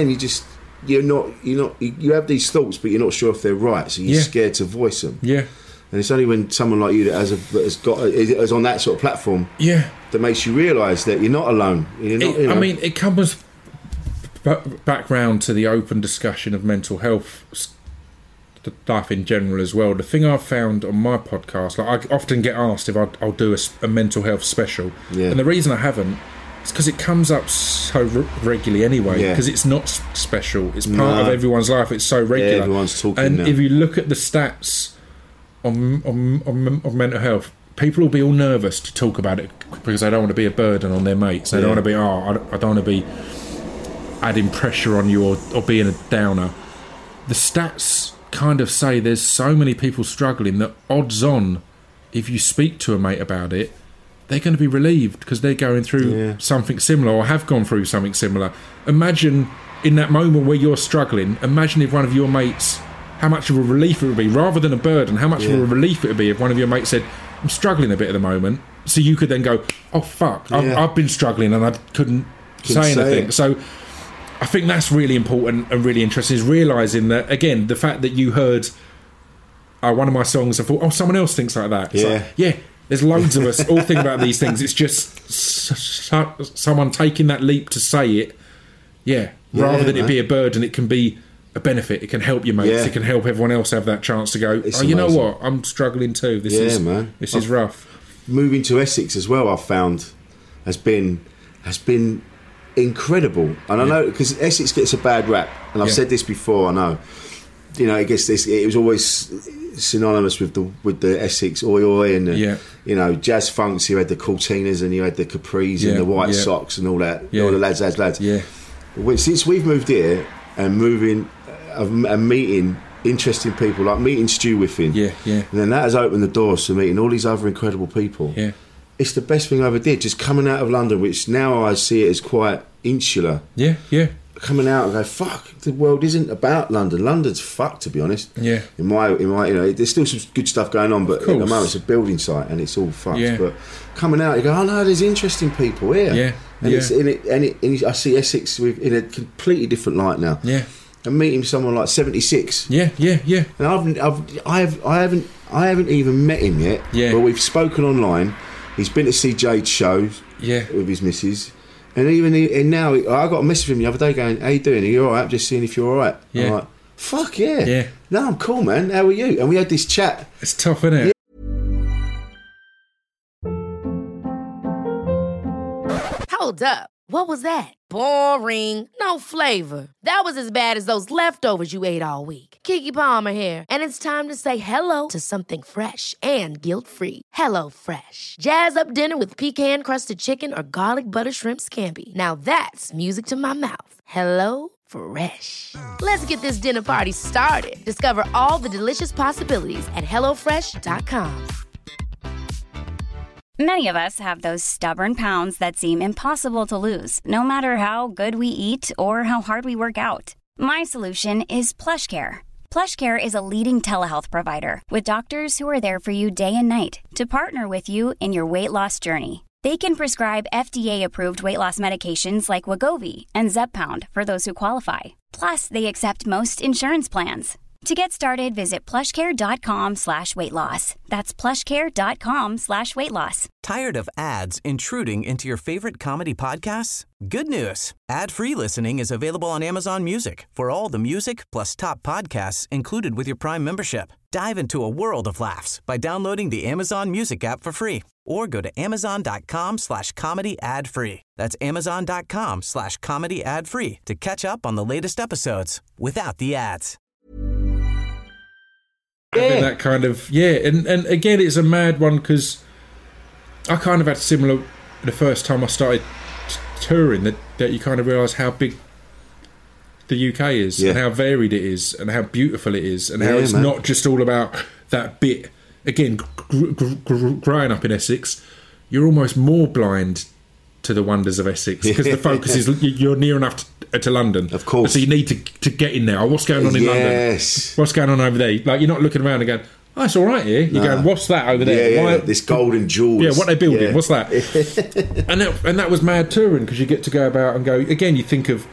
you have these thoughts, but you're not sure if they're right, so you're scared to voice them. Yeah. And it's only when someone like you that is on that sort of platform, that makes you realise that you're not alone. It comes back round to the open discussion of mental health stuff in general as well. The thing I've found on my podcast, like I often get asked if I'll do a mental health special, and the reason I haven't is because it comes up so regularly anyway. Because it's not special; it's part of everyone's life. It's so regular. Everyone's talking. And now. if you look at the stats on mental health, people will be all nervous to talk about it because they don't want to be a burden on their mates. They don't want to be, I don't want to be adding pressure on you or being a downer. The stats kind of say there's so many people struggling that odds on, if you speak to a mate about it, they're going to be relieved because they're going through something similar or have gone through something similar. Imagine in that moment where you're struggling, imagine if one of your mates, how much of a relief it would be, rather than a burden, how much of a relief it would be if one of your mates said, I'm struggling a bit at the moment, so you could then go, oh fuck, I've been struggling and I couldn't say anything. So I think that's really important and really interesting, is realising that, again, the fact that you heard one of my songs and thought, someone else thinks like that. It's there's loads of us all think about these things. It's just someone taking that leap to say it, rather than it be a burden, it can be a benefit. It can help your mates. It can help everyone else have that chance to go, you know what, I'm struggling too. This is rough. Moving to Essex as well, I've found has been incredible. And I know, because Essex gets a bad rap, and I've said this before, I know. It gets this. It was always synonymous with the Essex oi and jazz funks. You had the Cortinas and you had the Capris and the white socks and all that. All the lads. Yeah. Since we've moved here and meeting interesting people, like meeting Stu Whiffen, and then that has opened the doors to meeting all these other incredible people. It's the best thing I ever did, just coming out of London, which now I see it as quite insular. Coming out and go, fuck, the world isn't about London. London's fucked, to be honest. In my there's still some good stuff going on, but at the moment it's a building site and it's all fucked. But coming out, you go, oh no, there's interesting people here. And I see Essex in a completely different light now. And meeting someone like 76. And I haven't even met him yet. But we've spoken online. He's been to see Jade's shows with his missus. And now I got a message from him the other day going, how you doing? Are you alright? I'm just seeing if you're alright. I'm like, fuck yeah. No, I'm cool, man. How are you? And we had this chat. It's tough, isn't it? Hold up. What was that? Boring. No flavor. That was as bad as those leftovers you ate all week. Keke Palmer here. And it's time to say hello to something fresh and guilt-free. Hello Fresh. Jazz up dinner with pecan-crusted chicken or garlic butter shrimp scampi. Now that's music to my mouth. Hello Fresh. Let's get this dinner party started. Discover all the delicious possibilities at HelloFresh.com. Many of us have those stubborn pounds that seem impossible to lose, no matter how good we eat or how hard we work out. My solution is PlushCare. PlushCare is a leading telehealth provider with doctors who are there for you day and night to partner with you in your weight loss journey. They can prescribe FDA-approved weight loss medications like Wegovy and Zepbound for those who qualify. Plus, they accept most insurance plans. To get started, visit plushcare.com/weightloss. That's plushcare.com/weightloss. Tired of ads intruding into your favorite comedy podcasts? Good news. Ad-free listening is available on Amazon Music for all the music plus top podcasts included with your Prime membership. Dive into a world of laughs by downloading the Amazon Music app for free or go to amazon.com/comedy ad free. That's amazon.com/comedy ad free to catch up on the latest episodes without the ads. Having that kind of, and again, it's a mad one because I kind of had similar the first time I started touring, that you kind of realise how big the UK is and how varied it is and how beautiful it is and how it's not just all about that bit. Again, growing up in Essex, you're almost more blind to the wonders of Essex because the focus is you're near enough to London, of course, so you need to get in there. Oh, what's going on in London? What's going on over there? Like, you're not looking around and going, oh, it's all right here. You're going, what's that over there? Why? This golden jewels. Yeah, what they're building, what's that? and that was mad touring because you get to go about and go, again, you think of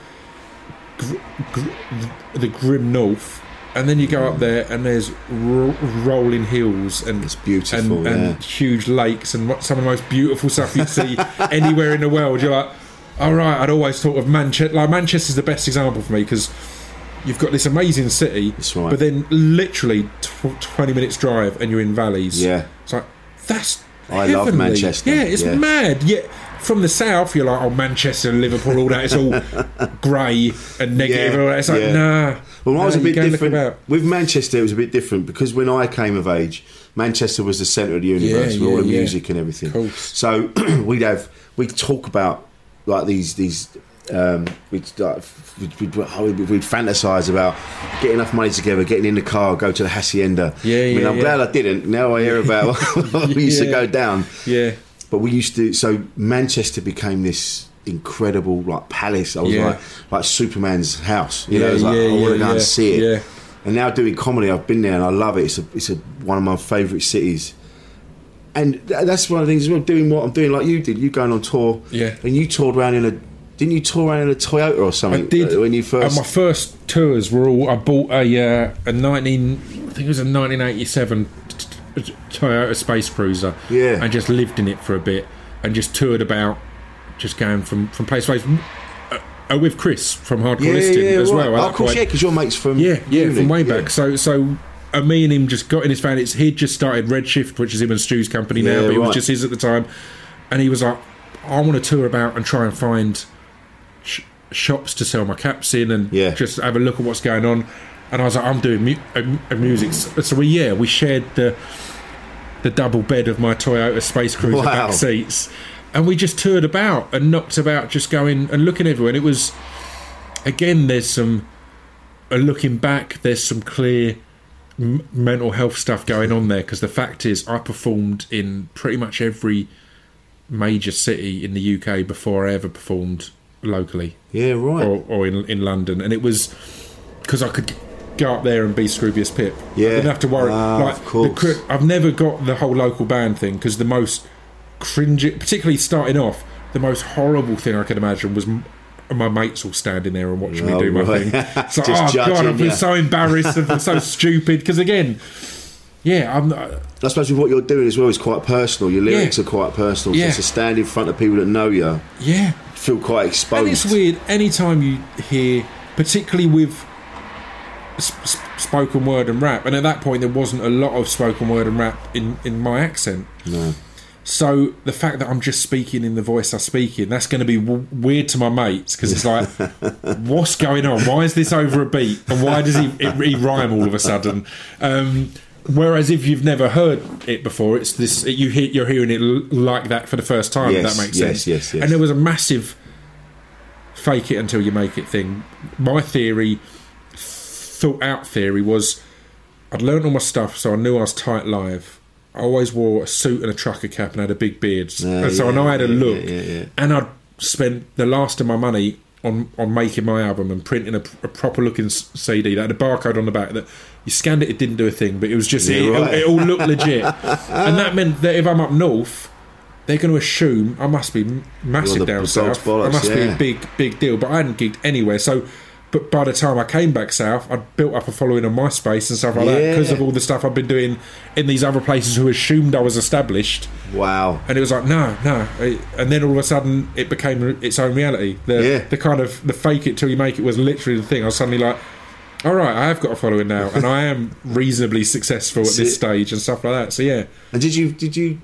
the grim north, and then you go up there and there's rolling hills and it's beautiful and huge lakes and some of the most beautiful stuff you'd see anywhere in the world. You're like, all right, I'd always thought of Manchester. Like, Manchester's the best example for me because you've got this amazing city, that's right, but then literally 20 minutes drive and you're in valleys. Yeah, it's like, that's I heavenly. love Manchester. Yeah, it's mad. Yeah, from the south, you're like, oh, Manchester, Liverpool, all that. It's all grey and negative. All that. It's like, nah. Well, I was a bit different. With Manchester, it was a bit different because when I came of age, Manchester was the centre of the universe with all the music and everything. Cool. So we'd talk about like these. We'd fantasise about getting enough money together, getting in the car, go to the Hacienda. I'm glad I didn't. Now I hear about what we used to go down. Yeah. But we used to. So Manchester became this incredible like palace. I was like Superman's house. You know, I was like, I want to go and see it. Yeah. And now doing comedy, I've been there and I love it. It's one of my favourite cities. And that's one of the things as well. Doing what I'm doing, like you did. You going on tour. Yeah. And you toured around Didn't you tour around in a Toyota or something? I did. When you first. My first tours were all. I bought a 1987 Toyota Space Cruiser. Yeah. And just lived in it for a bit and just toured about, just going from place to place. With Chris from Hardcore Listing as well. Of course, because your mate's from from way back. So me and him just got in his van. He'd just started Redshift, which is him and Stu's company now, but it was just his at the time. And he was like, I want to tour about and try and find shops to sell my caps in and just have a look at what's going on. And I was like, I'm doing music. So we shared the double bed of my Toyota Space Cruiser back seats, and we just toured about and knocked about, just going and looking everywhere. And it was, again, looking back, there's some clear mental health stuff going on there, because the fact is I performed in pretty much every major city in the UK before I ever performed locally. Yeah, right. Or in London, and it was because I could go up there and be Scroobius Pip. Yeah, I didn't have to worry. Of course. I've never got the whole local band thing, because the most cringy, particularly starting off, the most horrible thing I could imagine was my mates all standing there and watching me do my thing. It's like, oh God, I'm so embarrassed and so stupid, because again, I suppose with what you're doing as well is quite personal. Your lyrics are quite personal. So to stand in front of people that know you, feel quite exposed. And it's weird, anytime you hear, particularly with spoken word and rap, and at that point there wasn't a lot of spoken word and rap in my accent. No. So the fact that I'm just speaking in the voice I speak in, that's going to be weird to my mates, because it's like, what's going on? Why is this over a beat? And why does he rhyme all of a sudden? Whereas if you've never heard it before, it's this, you're hearing it like that for the first time. If that makes sense. Yes. And there was a massive fake it until you make it thing. My theory, thought out theory, was I'd learned all my stuff, so I knew I was tight live. I always wore a suit and a trucker cap and had a big beard, so I know I had a look. And I'd spent the last of my money on making my album and printing a proper looking CD that had a barcode on the back that you scanned it didn't do a thing, but it was just it all looked legit. And that meant that if I'm up north, they're going to assume I must be massive down south. I must be a big deal, but I hadn't gigged anywhere. So, but by the time I came back south, I'd built up a following on MySpace and stuff like that, because of all the stuff I'd been doing in these other places who assumed I was established. Wow. And it was like, no. And then all of a sudden, it became its own reality. The kind of, the fake it till you make it was literally the thing. I was suddenly like, all right, I have got a following now, and I am reasonably successful at this stage and stuff like that. So, yeah. And did you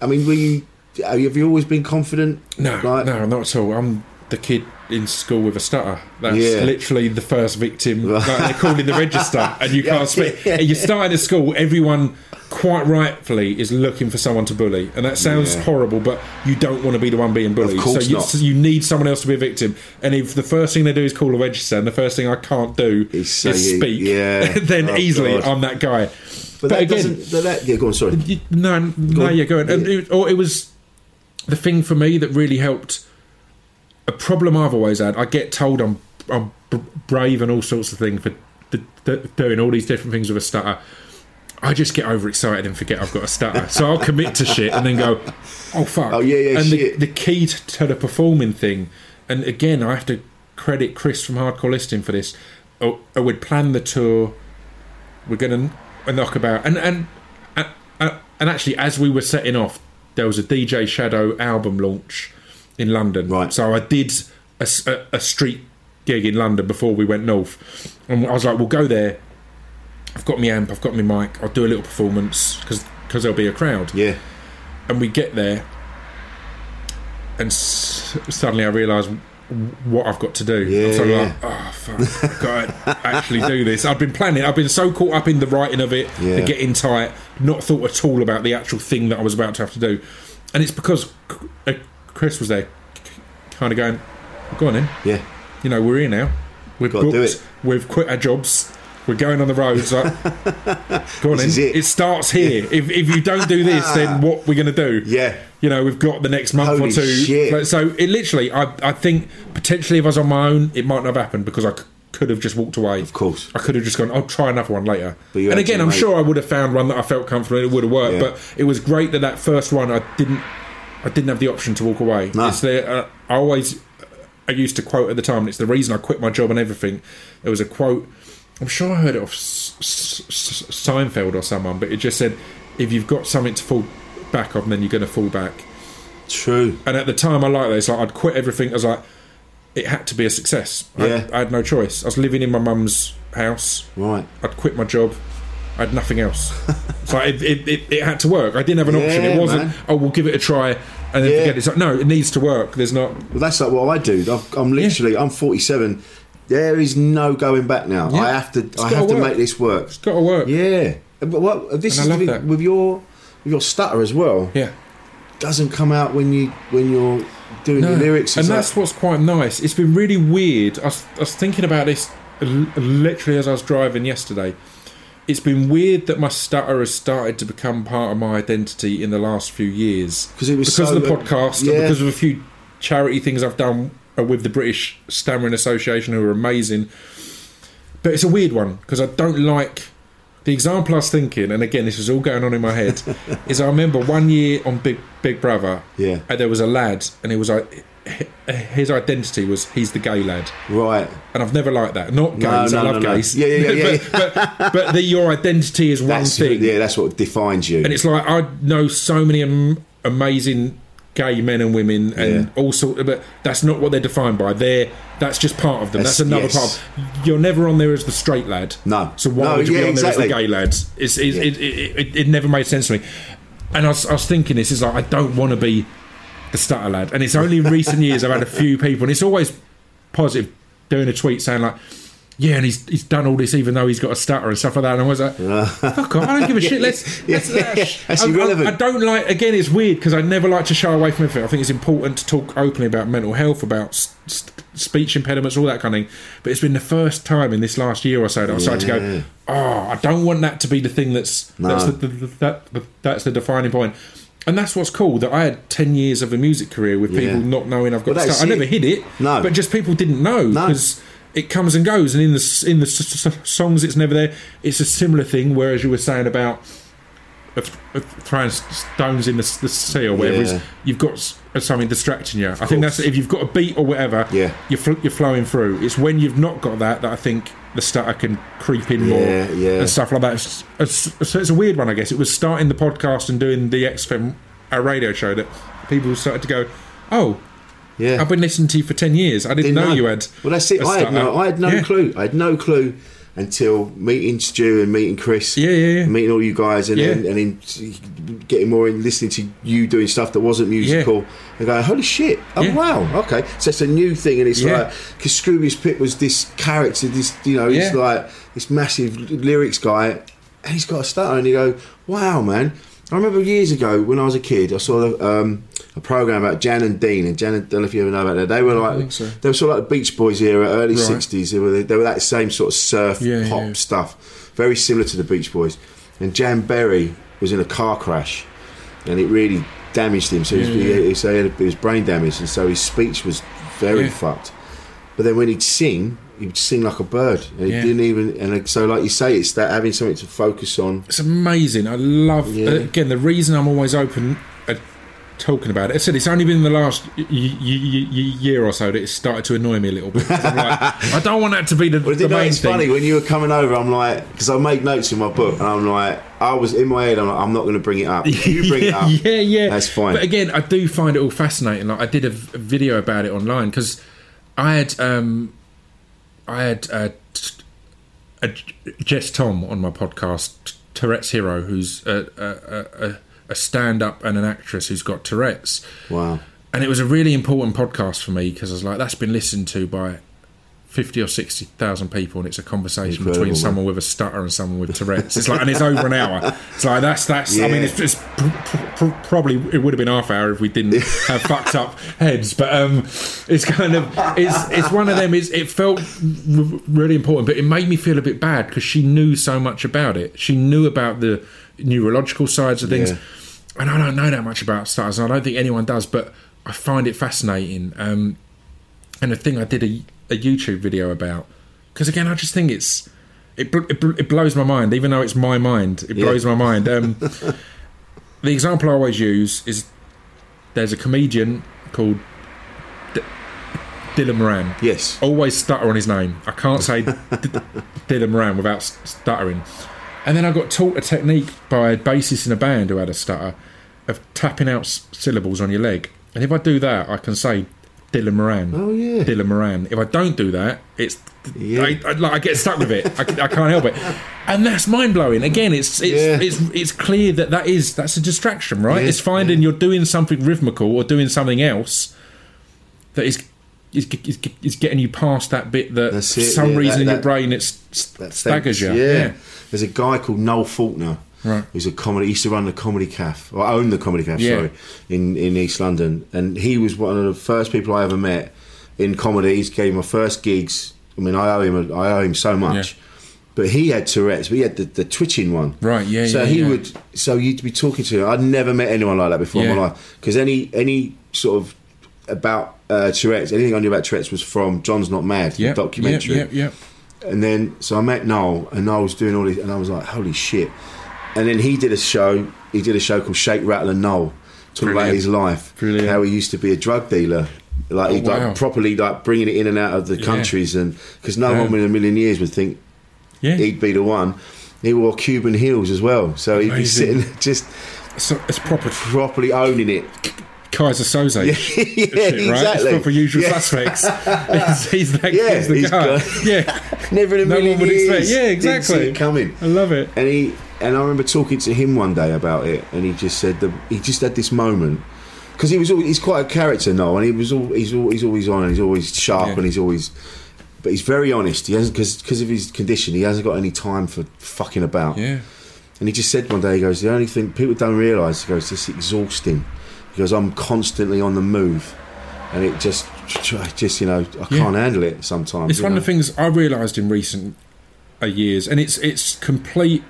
I mean, have you always been confident? No, not at all. I'm the kid in school with a stutter. That's literally the first victim. Like, they're called in the register, and you can't speak. You're starting at school, everyone quite rightfully is looking for someone to bully, and that sounds horrible, but you don't want to be the one being bullied. Of course so you need someone else to be a victim, and if the first thing they do is call a register, and the first thing I can't do is speak, then easily God. I'm that guy. But that again, go on, sorry. Go on. And it was the thing for me that really helped. A problem I've always had, I get told I'm brave and all sorts of things for doing all these different things with a stutter. I just get overexcited and forget I've got a stutter. So I'll commit to shit and then go, oh fuck. Oh yeah, and shit. The key to the performing thing, and again I have to credit Chris from Hardcore Listening for this. I would plan the tour. We're going to knock about, and actually as we were setting off, there was a DJ Shadow album launch in London. Right. So I did a street gig in London before we went north, and I was like, we'll go there. I've got my amp, I've got my mic, I'll do a little performance because there'll be a crowd. Yeah. And we get there, and suddenly I realise what I've got to do. Yeah, I'm suddenly like, oh fuck, I've got to actually do this. I've been planning, I've been so caught up in the writing of it, the getting tight, not thought at all about the actual thing that I was about to have to do. And it's because Chris was there, kind of going, go on in. Yeah. You know, we're here now. We've booked. We've quit our jobs. We're going on the roads. Like, go on in. It starts here. If you don't do this, then what we're going to do? Yeah. You know, we've got the next month Holy or two. Shit. So it literally, I think potentially if I was on my own, it might not have happened because I could have just walked away. Of course. I could have just gone, I'll try another one later. And again, I'm sure I would have found one that I felt comfortable in. It would have worked. But it was great that first one, I didn't have the option to walk away. No. It's I used to quote at the time, and it's the reason I quit my job and everything. There was a quote, I'm sure I heard it off Seinfeld or someone, but it just said, if you've got something to fall back on, then you're going to fall back. True. And at the time I liked this, like I'd quit everything. I was like, it had to be a success. Yeah. I had no choice. I was living in my mum's house. Right. I'd quit my job. I had nothing else. So it had to work. I didn't have an option. It wasn't, man. oh, we'll give it a try and then forget it. It's like, no, it needs to work. There's not. Well, that's like what I do. I'm 47. There is no going back now. Yeah. I have to make this work. It's got to work. Yeah. But what this and is with your stutter as well. Yeah. Doesn't come out when you're doing the lyrics. And that's what's quite nice. It's been really weird. I was thinking about this literally as I was driving yesterday. It's been weird that my stutter has started to become part of my identity in the last few years. Because of the podcast, and because of a few charity things I've done with the British Stammering Association, who are amazing. But it's a weird one, because I don't like... The example I was thinking, and again, this was all going on in my head, is I remember one year on Big Brother, and there was a lad, and it was like... His identity was he's the gay lad, right? And I've never liked that. Not gays, I love gays. Yeah. but your identity is one thing. Yeah, that's what defines you. And it's like I know so many amazing gay men and women, and all sort. But that's not what they're defined by. That's just part of them. That's another part. You're never on there as the straight lad. No. So why would you be on there as the gay lads? It never made sense to me. And I was thinking, this is like I don't want to be the stutter lad, and it's only in recent years I've had a few people, and it's always positive, doing a tweet saying like, yeah, and he's done all this even though he's got a stutter and stuff like that, and I was like, fuck off, I don't give a shit. That's irrelevant. I don't like, again, it's weird because I never like to shy away from everything. I think it's important to talk openly about mental health, about speech impediments, all that kind of thing, but it's been the first time in this last year or so that I started to go, I don't want that to be the thing that's the defining point. And that's what's cool, that I had 10 years of a music career with people not knowing I've got to start. I never hid it, but just people didn't know because it comes and goes. And in the songs, it's never there. It's a similar thing, whereas you were saying about throwing stones in the sea or whatever, you've got something distracting you. I think that's, if you've got a beat or whatever, you're flowing through. It's when you've not got that I think the stutter can creep in more and stuff like that. So it's a weird one, I guess. It was starting the podcast and doing the XFM radio show that people started to go, I've been listening to you for 10 years. I didn't know you had. Well, that's it. I had no clue. I had no clue until meeting Stu and meeting Chris, meeting all you guys, and then getting more in, listening to you doing stuff that wasn't musical, and going, holy shit, wow, okay, so it's a new thing, and it's like, because Scroobius Pip was this character, this, you know, he's like this massive lyrics guy, and he's got a stutter, and you go, wow, man. I remember years ago when I was a kid, I saw a program about Jan and Dean, and Jan, I don't know if you ever know about that. They were like, they were sort of like the Beach Boys era, early 60s. They were that same sort of surf pop stuff, very similar to the Beach Boys. And Jan Berry was in a car crash, and it really damaged him. So it was brain damage, and so his speech was very fucked. But then when he'd sing like a bird, and he didn't even. And so, like you say, it's that having something to focus on. It's amazing. I love again the reason I'm always open talking about it. I said it's only been in the last year or so that it's started to annoy me a little bit. I'm like, I don't want that to be the main thing. It's funny when you were coming over. I'm like, because I made notes in my book, and I'm like, I was in my head. I'm like, I'm not going to bring it up. You bring it up. That's fine. But again, I do find it all fascinating. Like I did a video about it online because I had Jess Tom on my podcast, Tourette's Hero, who's a stand-up and an actress who's got Tourette's. Wow. And it was a really important podcast for me because I was like, that's been listened to by 50 or 60,000 people, and it's a conversation between someone with a stutter and someone with Tourette's. It's like, and it's over an hour. It's like that's. I mean, it's probably it would have been half hour if we didn't have fucked up heads. But it's kind of it's one of them. It felt really important, but it made me feel a bit bad because she knew so much about it. She knew about the neurological sides of things, and I don't know that much about stutters, and I don't think anyone does. But I find it fascinating. And the thing I did a YouTube video about, because again I just think it blows my mind, even though it's my mind, it blows my mind. The example I always use is there's a comedian called Dylan Moran. Yes, always stutter on his name. I can't say Dylan Moran without stuttering. And then I got taught a technique by a bassist in a band who had a stutter of tapping out syllables on your leg, and if I do that I can say Dylan Moran. Oh yeah, Dylan Moran. If I don't do that, it's I get stuck with it. I can't help it, and that's mind blowing. Again, it's clear that's a distraction, right? It's finding you're doing something rhythmical or doing something else that is getting you past that bit that for some reason in your brain it staggers you. Yeah. There's a guy called Noel Faulkner. Right. Who's a comedy? He used to run the Comedy Cafe, or owned the Comedy Cafe. Sorry, in East London, and he was one of the first people I ever met in comedy. He gave my first gigs. I mean, I owe him so much. But he had Tourette's. But he had the twitching one. Right. Yeah. So So you'd be talking to him. I'd never met anyone like that before in my life. Because any sort of about Tourette's, anything I knew about Tourette's was from John's Not Mad, the documentary. Yeah. And then so I met Noel, and Noel was doing all this, and I was like, holy shit. And then he did a show called Shake, Rattle and Noel, talking about his life, how he used to be a drug dealer, like properly like bringing it in and out of the countries, and because no one in a million years would think he'd be the one. He wore Cuban heels as well, so he'd be sitting just it's properly owning it. Kaiser Soze, exactly. Right? It's proper Usual Suspects. he's the guy. Never in a million years. Expect. Yeah, exactly. Didn't see it coming. I love it. And I remember talking to him one day about it, and he just said that he just had this moment because he's quite a character now, and he's always on, and he's always sharp, and but he's very honest. He hasn't because of his condition. He hasn't got any time for fucking about. Yeah. And he just said one day, he goes, the only thing people don't realise, he goes, it's exhausting. He goes, I'm constantly on the move, and it just I can't handle it sometimes. It's one of the things I realised in recent years, and it's complete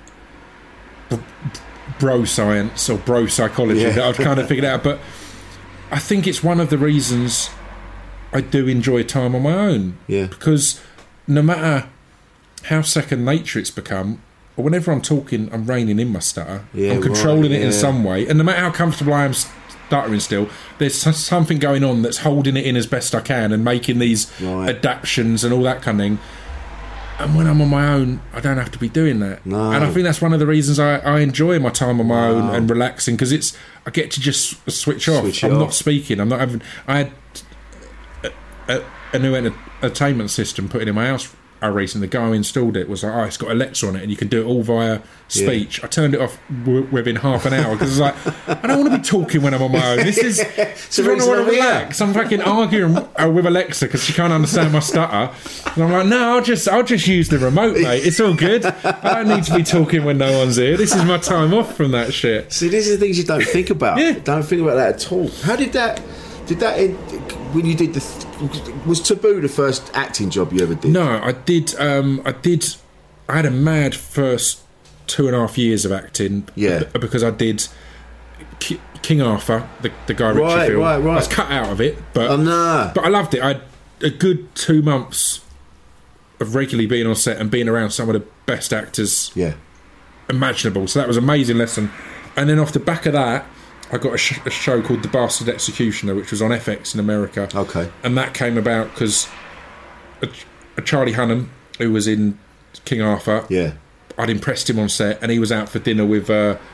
bro science or bro psychology that I've kind of figured out, but I think it's one of the reasons I do enjoy time on my own. Yeah. Because no matter how second nature it's become, or whenever I'm talking, I'm reining in my stutter. I'm controlling it in some way, and no matter how comfortable I am stuttering still, there's something going on that's holding it in as best I can and making these adaptations and all that kind of thing. And when I'm on my own, I don't have to be doing that. No. And I think that's one of the reasons I enjoy my time on my own and relaxing, because I get to just switch off. I'm not speaking. I'm not having. I had a new entertainment system put in my house I recently, the guy who installed it was like, it's got Alexa on it and you can do it all via speech. I turned it off within half an hour because I was like, I don't want to be talking when I'm on my own. This is I want to relax. I'm fucking arguing with Alexa because she can't understand my stutter. And I'm like, no, I'll just use the remote, mate. It's all good. I don't need to be talking when no one's here. This is my time off from that shit. See, these are the things you don't think about. Yeah. Don't think about that at all. How did that when you did was Taboo the first acting job you ever did? No, I did. I had a mad first 2.5 years of acting. Yeah. Because I did King Arthur, the Guy Ritchie film. Right. I was cut out of it, but but I loved it. I had a good 2 months of regularly being on set and being around some of the best actors imaginable. So that was an amazing lesson. And then off the back of that, I got a show called The Bastard Executioner, which was on FX in America. Okay. And that came about because a Charlie Hunnam, who was in King Arthur, I'd impressed him on set, and he was out for dinner with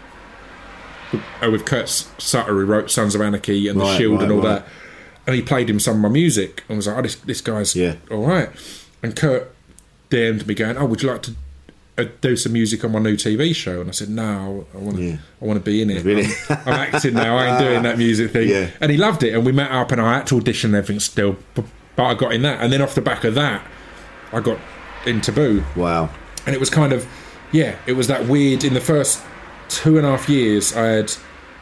Kurt Sutter, who wrote Sons of Anarchy and The Shield and all that. And he played him some of my music and was like, this guy's all right. And Kurt DM'd me going, would you like to do some music on my new TV show? And I said, no, I want to be in it. Really? I'm acting now. I ain't doing that music thing. Yeah. And he loved it, and we met up, and I had to audition and everything still, but I got in that. And then off the back of that, I got in Taboo. Wow. And it was kind of, it was that weird. In the first 2.5 years, I had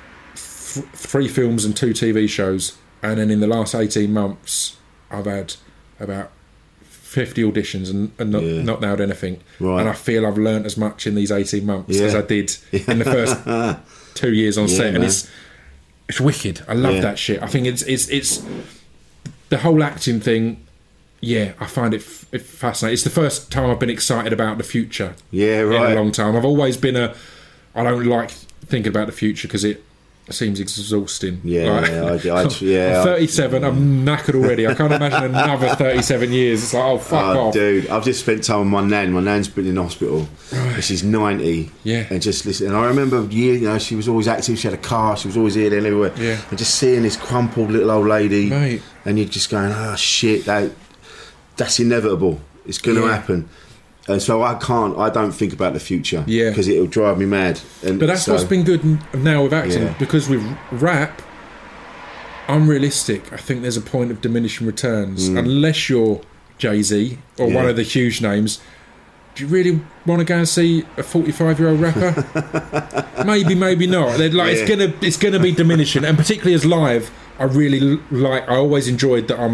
3 films and 2 TV shows, and then in the last 18 months, I've had about 50 auditions and not nailed anything. Right. And I feel I've learnt as much in these 18 months as I did in the first 2 years on set. And it's wicked. I love that shit. I think it's the whole acting thing. I find it fascinating. It's the first time I've been excited about the future in a long time. I've always been I don't like thinking about the future because it seems exhausting. I'm 37. I'm knackered already. I can't imagine another 37 years. It's like, fuck off, dude. I've just spent time with my nan. My nan's been in hospital. She's 90. And just listen. And I remember she was always active. She had a car. She was always here, there, and everywhere. And just seeing this crumpled little old lady, mate. And you're just going, shit, that's inevitable. It's going to happen. And so I don't think about the future because it'll drive me mad. But that's what's been good now with acting, because with rap, I'm realistic. I think there's a point of diminishing returns. Unless you're Jay-Z or one of the huge names, do you really want to go and see a 45-year-old rapper? maybe not. It's gonna be diminishing, and particularly as live, I really I always enjoyed that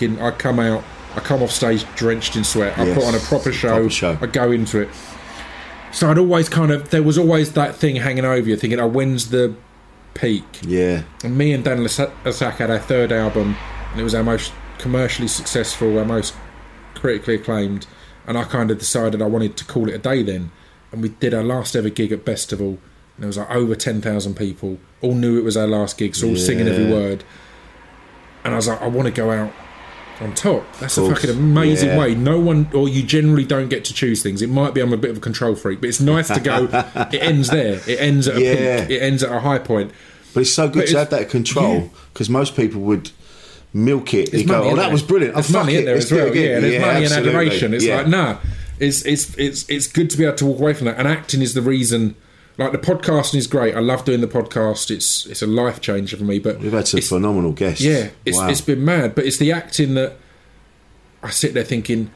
I come off stage drenched in sweat. I put on a proper show. I go into it. So I'd always there was always that thing hanging over you, thinking, when's the peak? Yeah. And me and Dan Lasak had our 3rd album, and it was our most commercially successful, our most critically acclaimed. And I kind of decided I wanted to call it a day then. And we did our last ever gig at Festival, and there was over 10,000 people. All knew it was our last gig, so all singing every word. And I was like, I want to go out on top. That's a fucking amazing way. No one, or you generally don't get to choose things. It might be I'm a bit of a control freak, but it's nice to go. It ends there. It ends at a peak. It ends at a high point. But it's so good to have that control, because most people would milk it. They go, that was brilliant. There's money in there as well. And there's money and adoration. It's like, nah. It's good to be able to walk away from that. And acting is the reason. Like, the podcasting is great. I love doing the podcast. It's a life changer for me. But we've had some phenomenal guests. Yeah, it's been mad. But it's the acting that I sit there thinking,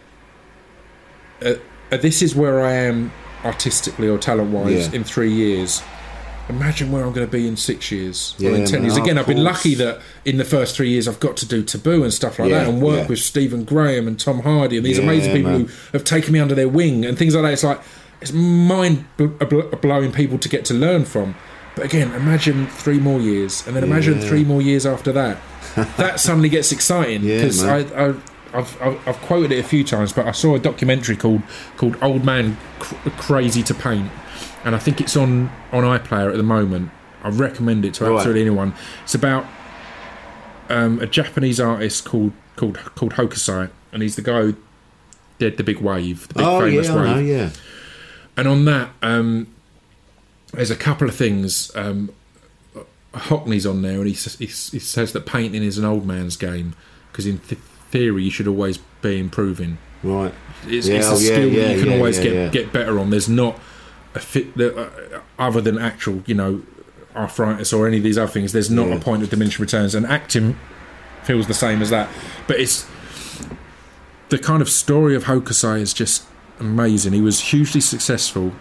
this is where I am artistically or talent-wise in 3 years. Imagine where I'm going to be in 6 years or in 10 years. Again, I've been lucky that in the first 3 years I've got to do Taboo and stuff like that, and work with Stephen Graham and Tom Hardy and these amazing people who have taken me under their wing and things like that. It's like, it's mind-blowing people to get to learn from. But again, imagine 3 more years, and then imagine 3 more years after that. That suddenly gets exciting, because I've quoted it a few times, but I saw a documentary called Old Man Crazy to Paint, and I think it's on iPlayer at the moment. I recommend it to absolutely anyone. It's about a Japanese artist called Hokusai, and he's the guy who did the big wave, the big famous wave. And on that, there's a couple of things. Hockney's on there, and he says that painting is an old man's game, because in theory you should always be improving. Right. It's a skill that you can always get better on. There's not a fit other than actual, arthritis or any of these other things. There's not a point of diminishing returns, and acting feels the same as that. But it's the kind of story of Hokusai is just amazing. He was hugely successful,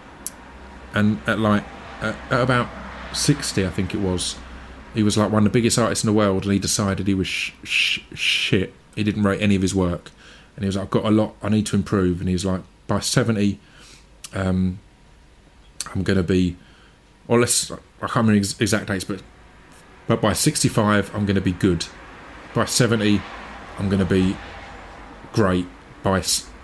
and at about 60, I think it was, he was like one of the biggest artists in the world, and he decided he was shit. He didn't rate any of his work, and he was like, I've got a lot I need to improve. And he was like, by 70, I'm going to be, or less, I can't remember exact dates, but by 65 I'm going to be good. By 70 I'm going to be great. By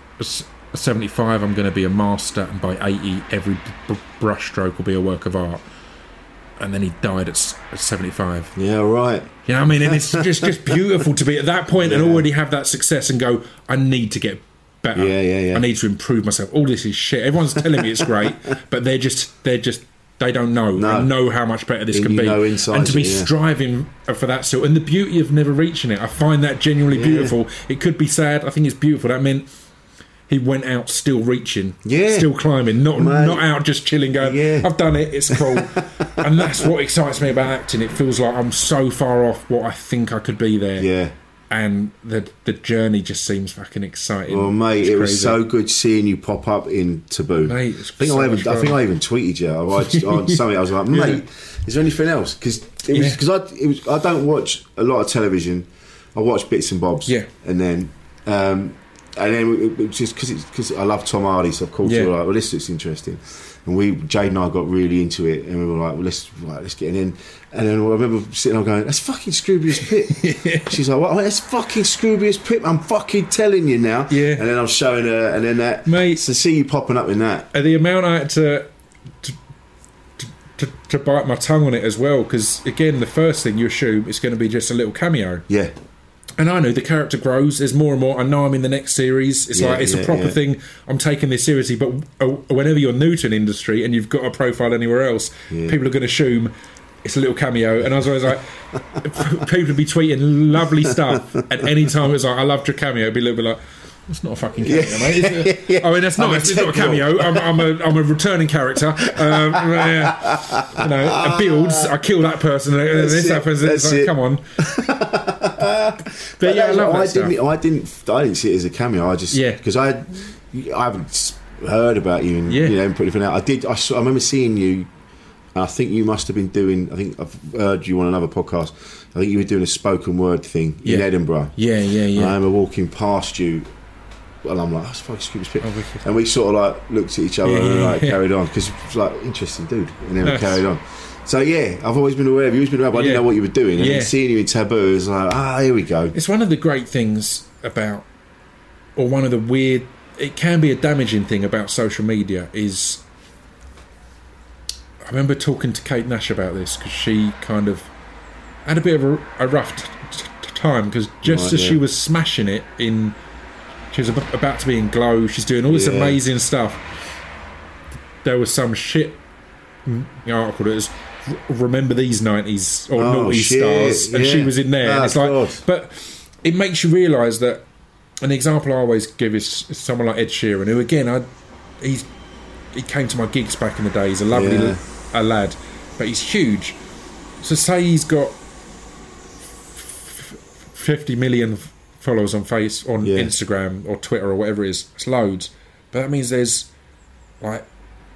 75 I'm going to be a master, and by 80 every brushstroke will be a work of art. And then he died at 75. Yeah, right. You know what I mean? And it's just beautiful to be at that point and already have that success and go, I need to get better. I need to improve myself. All this is shit. Everyone's telling me it's great, but they don't know how much better this can be. And to be striving for that still. And the beauty of never reaching it, I find that genuinely beautiful. It could be sad. I think it's beautiful. That meant he went out still reaching, still climbing, not out just chilling, going, I've done it, it's cool. And that's what excites me about acting. It feels like I'm so far off what I think I could be there. Yeah. And the journey just seems fucking exciting. Well, mate, it was so good seeing you pop up in Taboo. Mate, I think I even tweeted you on something. I was like, mate, is there anything else? Because I don't watch a lot of television. I watch bits and bobs. Yeah. And then it was just because I love Tom Hardy, so of course we were like, well, this looks interesting. And Jade and I got really into it, and we were like, well, let's get in. And then I remember sitting there going, that's fucking Scroobius Pip. She's like, what? That's fucking Scroobius Pip. I'm fucking telling you now. Yeah. And then I'm showing her, and then that. Mate. To see you popping up in that. The amount I had to bite my tongue on it as well, because, again, the first thing you assume is going to be just a little cameo. Yeah. And I know the character grows. There's more and more. I know I'm in the next series. It's a proper thing. I'm taking this seriously. But whenever you're new to an industry and you've got a profile anywhere else, people are going to assume it's a little cameo. And I was always like, people would be tweeting lovely stuff at any time. It's like, I loved your cameo. It'd be a little bit like, it's not a fucking cameo, mate. I mean, it's not a cameo. I'm a returning character. It builds. I kill that person. And this happens. It's like, come on. But I love that stuff. I didn't see it as a cameo. I just because I haven't heard about you and put anything out. I remember seeing you. I think you must have been doing. I think I've heard you on another podcast. I think you were doing a spoken word thing in Edinburgh. Yeah. And I remember walking past you. And I'm like, that's fucking Scroobius Pip. And we sort of like looked at each other and carried on, because it was like, interesting dude. And then we carried on. So I've always been aware of you. You've always been aware, but I didn't know what you were doing. And then seeing you in Taboo, it was like, here we go. It's one of the great things about, or one of the weird, it can be a damaging thing about social media is, I remember talking to Kate Nash about this, because she kind of had a bit of a rough time, because just as she was smashing it in, she was about to be in Glow, she's doing all this amazing stuff, there was some shit article that was remember these 90s or naughty stars, and she was in there, and it's like but it makes you realise that an example I always give is someone like Ed Sheeran, who again he came to my gigs back in the day. He's a lovely lad, but he's huge. So say he's got 50 million followers on Instagram or Twitter or whatever it is. It's loads, but that means there's like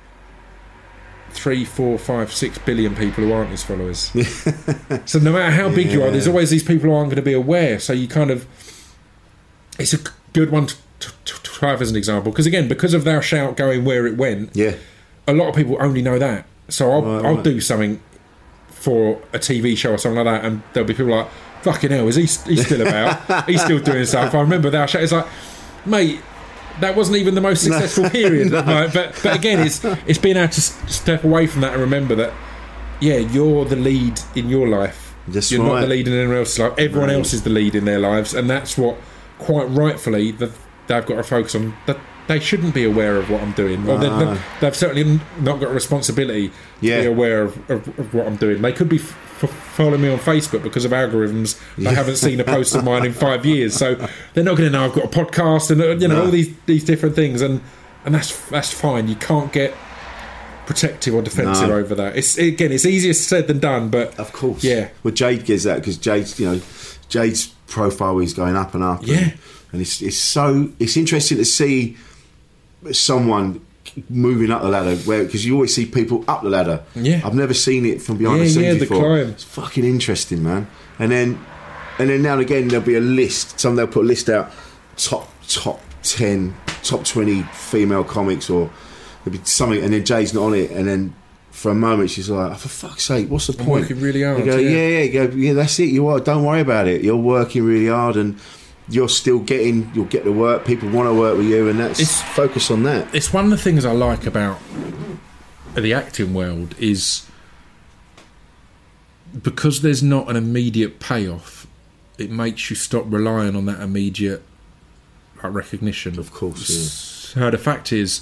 3, 4, 5, 6 billion people who aren't his followers. So no matter how big you are, there's always these people who aren't going to be aware. So you kind of, it's a good one to have as an example, because again, because of Thou Shalt going where it went, a lot of people only know that. So I'll do something for a TV show or something like that, and there'll be people like, fucking hell, is he still about? He's still doing stuff. I remember Thou Shalt. It's like, mate, that wasn't even the most successful period. Like, but again, it's being able to step away from that and remember that, you're the lead in your life. You're not the lead in anyone else's life. Everyone else is the lead in their lives, and that's what, quite rightfully, they've got to focus on. they shouldn't be aware of what I'm doing. Well, they've certainly not got a responsibility to be aware of what I'm doing. They could be following me on Facebook because of algorithms. I haven't seen a post of mine in 5 years, so they're not going to know I've got a podcast and all these different things, and that's fine. You can't get protective or defensive over that. It's easier said than done, but of course, Well, Jade gets that because Jade's profile is going up and up. And it's interesting to see someone moving up the ladder, because you always see people up the ladder. I've never seen it from behind the scenes before. climb. It's fucking interesting, man. And then now and again there'll be a list. They'll put a list out, top 10, top 20 female comics, or there'll be something, and then Jay's not on it, and then for a moment she's like, oh, for fuck's sake, what's the point? I'm working really hard. You go, yeah, that's it. You are. Don't worry about it. You're working really hard, and you'll get the work. People want to work with you, and focus on that. It's one of the things I like about the acting world is because there's not an immediate payoff, it makes you stop relying on that immediate recognition. Of course, So the fact is,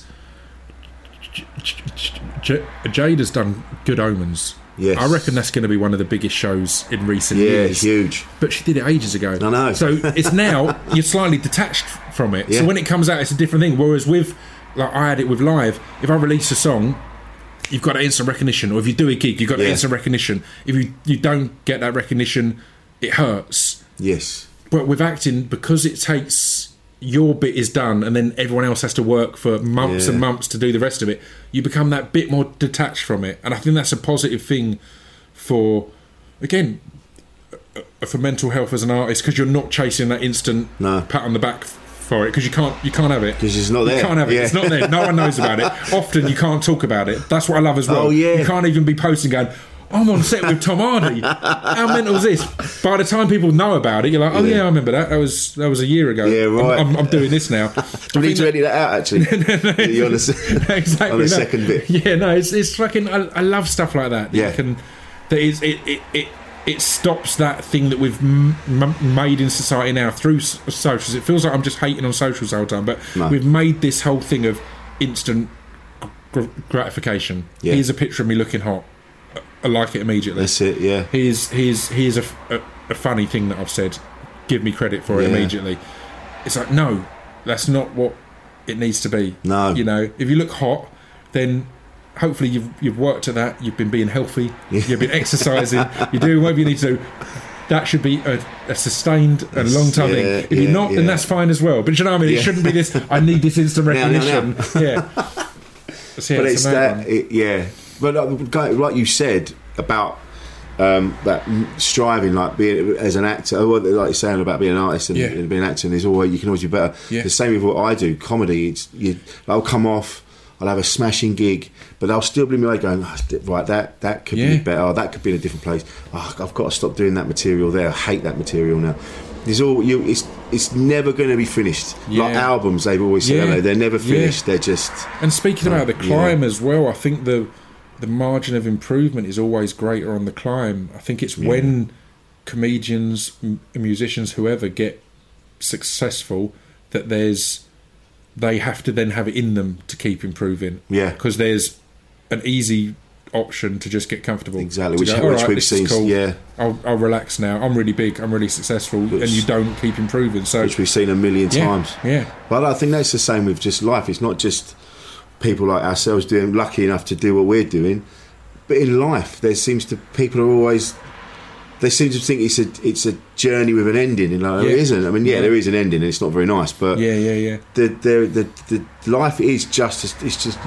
Jade has done Good Omens. Yes. I reckon that's going to be one of the biggest shows in recent years. Yeah, huge. But she did it ages ago. I know. So it's now, you're slightly detached from it. Yeah. So when it comes out, it's a different thing. Whereas with, like I had it with live, if I release a song, you've got instant recognition. Or if you do a gig, you've got instant recognition. If you don't get that recognition, it hurts. Yes. But with acting, because it takes... your bit is done and then everyone else has to work for months and months to do the rest of it, you become that bit more detached from it, and I think that's a positive thing for mental health as an artist, because you're not chasing that instant pat on the back for it, because you can't have it, because it's not there. You can't have it. It's not there. No one knows about it. Often you can't talk about it. That's what I love as well. You can't even be posting going, I'm on set with Tom Hardy. How mental is this? By the time people know about it, you're like, oh yeah, I remember that. That was a year ago. Yeah, right. I'm doing this now. We need to edit that out, actually. You're on the second bit. Yeah, no, it's fucking. I love stuff like that. It stops that thing that we've made in society now through socials. It feels like I'm just hating on socials the whole time, but we've made this whole thing of instant gratification. Here's a picture of me looking hot. I like it immediately. That's it, yeah. Here's a funny thing that I've said. Give me credit for it immediately. It's like, no, that's not what it needs to be. No. If you look hot, then hopefully you've worked at that. You've been being healthy. You've been exercising. You're doing whatever you need to do. That should be a sustained and long time thing. If you're not, then that's fine as well. But you know what I mean? It shouldn't be this, I need this instant recognition. Yeah. But it's that, But like you said about that striving, like being as an actor, like you're saying about being an artist and being an actor, there's always, you can always do better. The same with what I do, comedy. I'll come off, I'll have a smashing gig, but I'll still be me going, right, that could be better. Or that could be in a different place. I've got to stop doing that material there. I hate that material now. There's it's never going to be finished. Like albums, they've always said, they're never finished. They're just. And speaking about the climb as well, I think the margin of improvement is always greater on the climb. I think it's when comedians, musicians, whoever get successful, that they have to then have it in them to keep improving. Yeah, because there's an easy option to just get comfortable. Exactly, which we've seen. Cool. Yeah, I'll relax now. I'm really big. I'm really successful, and you don't keep improving. So which we've seen a million times. Yeah, but I think that's the same with just life. It's not just people like ourselves doing, lucky enough to do what we're doing, but in life people are always, they seem to think it's a journey with an ending, and it isn't. I mean, there is an ending, and it's not very nice, but the life is just, it's just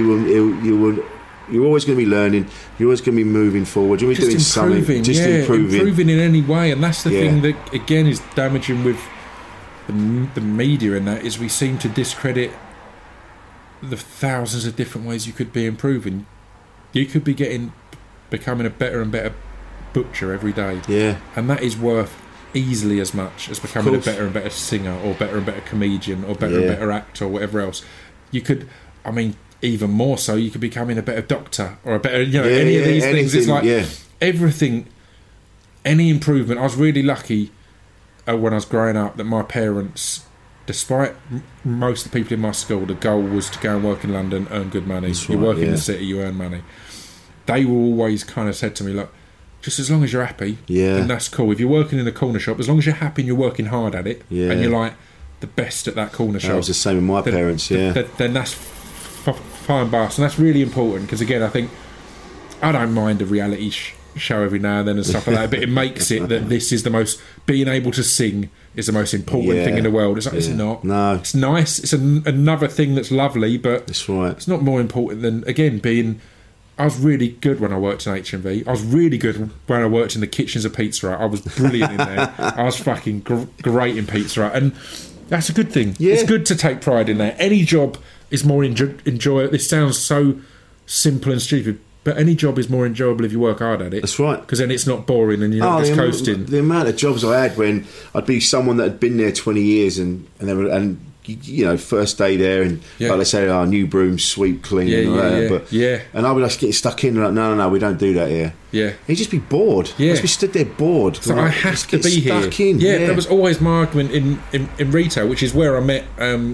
you're always going to be learning, you're always going to be moving forward, you're doing something, improving in any way. And that's the thing that again is damaging with the media, and that is we seem to discredit the thousands of different ways you could be improving. You could be becoming a better and better butcher every day, and that is worth easily as much as becoming a better and better singer, or better and better comedian, or better and better actor, or whatever else. You could, I mean, even more so, you could be becoming a better doctor, or a better, any of these things. It's like everything, any improvement. I was really lucky when I was growing up that my parents despite most of the people in my school, the goal was to go and work in London, earn good money. You work in the city, you earn money. They were always kind of said to me, look, just as long as you're happy, then that's cool. If you're working in a corner shop, as long as you're happy and you're working hard at it, and you're like the best at that corner shop. That was the same with my parents, then that's fine bars. And that's really important, because again, I think I don't mind a reality show every now and then and stuff like that, but it makes it that this is the most, being able to sing is the most important thing in the world. It's like, it's not. No. It's nice. It's another thing that's lovely, but that's right. It's not more important than, again, being... I was really good when I worked in HMV. I was really good when I worked in the kitchens of Pizza Hut. I was brilliant in there. I was fucking great in Pizza Hut. And that's a good thing. Yeah. It's good to take pride in that. Any job is more enjoyable. This sounds so simple and stupid, but any job is more enjoyable if you work hard at it. That's right. Because then it's not boring and you're not just coasting. The amount of jobs I had when I'd be someone that had been there 20 years and you know, first day there and like they say, new broom, sweep, clean and I would just get stuck in and like, no, we don't do that here. Yeah. You'd just be bored. Yeah. Just be stood there bored. So like, I have to be here. That was always my argument in retail, which is where I met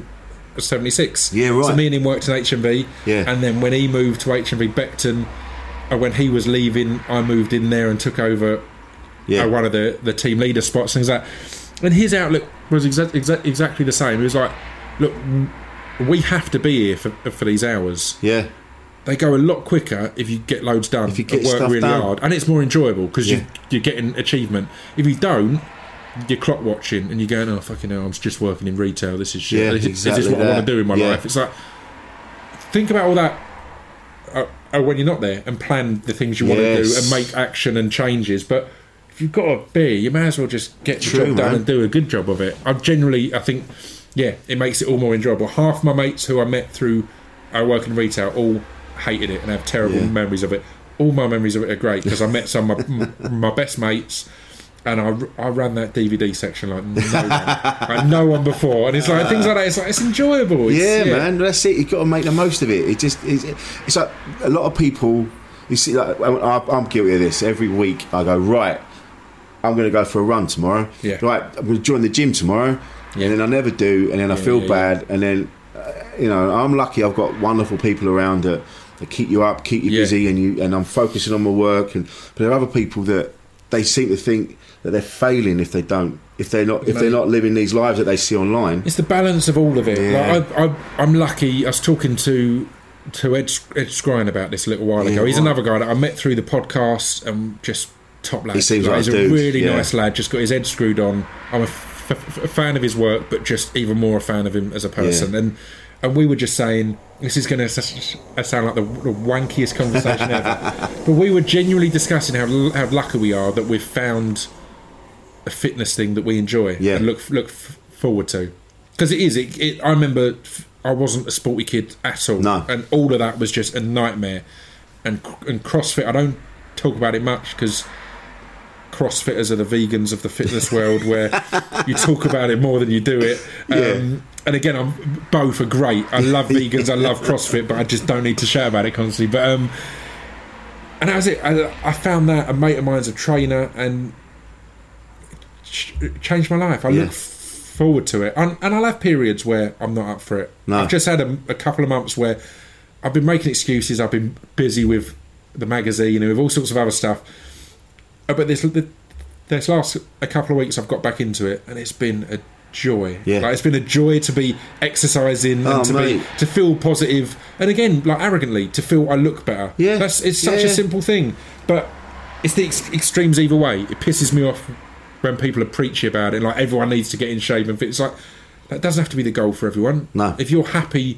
76. Yeah, right. So me and him worked in HMV, and then when he moved to HMV Beckton, when he was leaving, I moved in there and took over one of the team leader spots, things like that. And his outlook was exactly the same. He was like, look, we have to be here for these hours. Yeah. They go a lot quicker if you get loads done, if you get work really hard, and it's more enjoyable because you're getting achievement. If you don't, you're clock watching and you're going, oh fucking hell, I'm just working in retail, this is shit. Yeah, this is what I want to do in my life. It's like, think about all that when you're not there, and plan the things you want to do and make action and changes. But if you've got a beer, you may as well just get the job done and do a good job of it. I think it makes it all more enjoyable. Half my mates who I met through work in retail all hated it and have terrible memories of it. All my memories of it are great because I met some of my best mates, and I ran that DVD section like no one before, and it's like things like that. It's like, it's enjoyable. Man, that's it. You've got to make the most of it. It's like a lot of people. You see, like, I'm guilty of this. Every week I go, right, I'm going to go for a run tomorrow. Yeah. Right, I'm going to join the gym tomorrow. Yeah. And then I never do, and then I feel bad, and then I'm lucky. I've got wonderful people around that keep you up, keep you busy, and I'm focusing on my work. But there are other people that they seem to think that they're failing if they don't, if they're not living these lives that they see online. It's the balance of all of it. Yeah. Like I'm lucky. I was talking to Ed Skrein about this a little while ago. He's another guy that I met through the podcast, and just top lad. He seems like he's a really nice lad. Just got his head screwed on. I'm a fan of his work, but just even more a fan of him as a person. And we were just saying, this is going to sound like the wankiest conversation ever, but we were genuinely discussing how lucky we are that we've found a fitness thing that we enjoy and look forward to. Because it is. I remember I wasn't a sporty kid at all, and all of that was just a nightmare. And CrossFit, I don't talk about it much because CrossFitters are the vegans of the fitness world, where you talk about it more than you do it. And again, both are great. I love vegans, I love CrossFit, but I just don't need to shout about it constantly. But and that was it. I found that a mate of mine's a trainer, and changed my life. I look forward to it, and I'll have periods where I'm not up for it. I've just had a couple of months where I've been making excuses. I've been busy with the magazine and with all sorts of other stuff. But this last a couple of weeks I've got back into it, and it's been a joy. It's been a joy to be exercising and to feel positive, and again, like, arrogantly, to feel I look better. It's such a simple thing, but it's the extremes either way. It pisses me off when people are preachy about it, like everyone needs to get in shape and fit. It's like, that doesn't have to be the goal for everyone. No. If you're happier,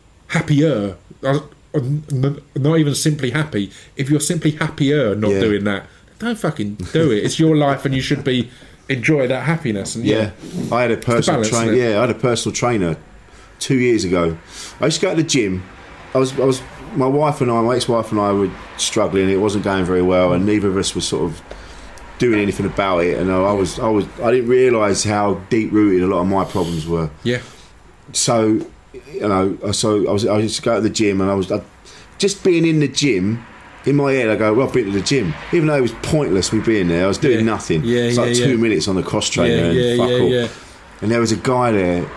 not even simply happy, if you're simply happier not doing that, don't fucking do it. It's your life, and you should enjoy that happiness. And I had a personal trainer. I had a personal trainer 2 years ago. I used to go to the gym. My wife and I, my ex-wife and I, were struggling. It wasn't going very well, and neither of us was sort of doing anything about it. And I didn't realise how deep rooted a lot of my problems were. So I used to go to the gym, and I just being in the gym. In my head, I go, well, I've been to the gym. Even though it was pointless me being there, I was doing nothing. It's like 2 minutes on the cross trainer and fuck all. And there was a guy there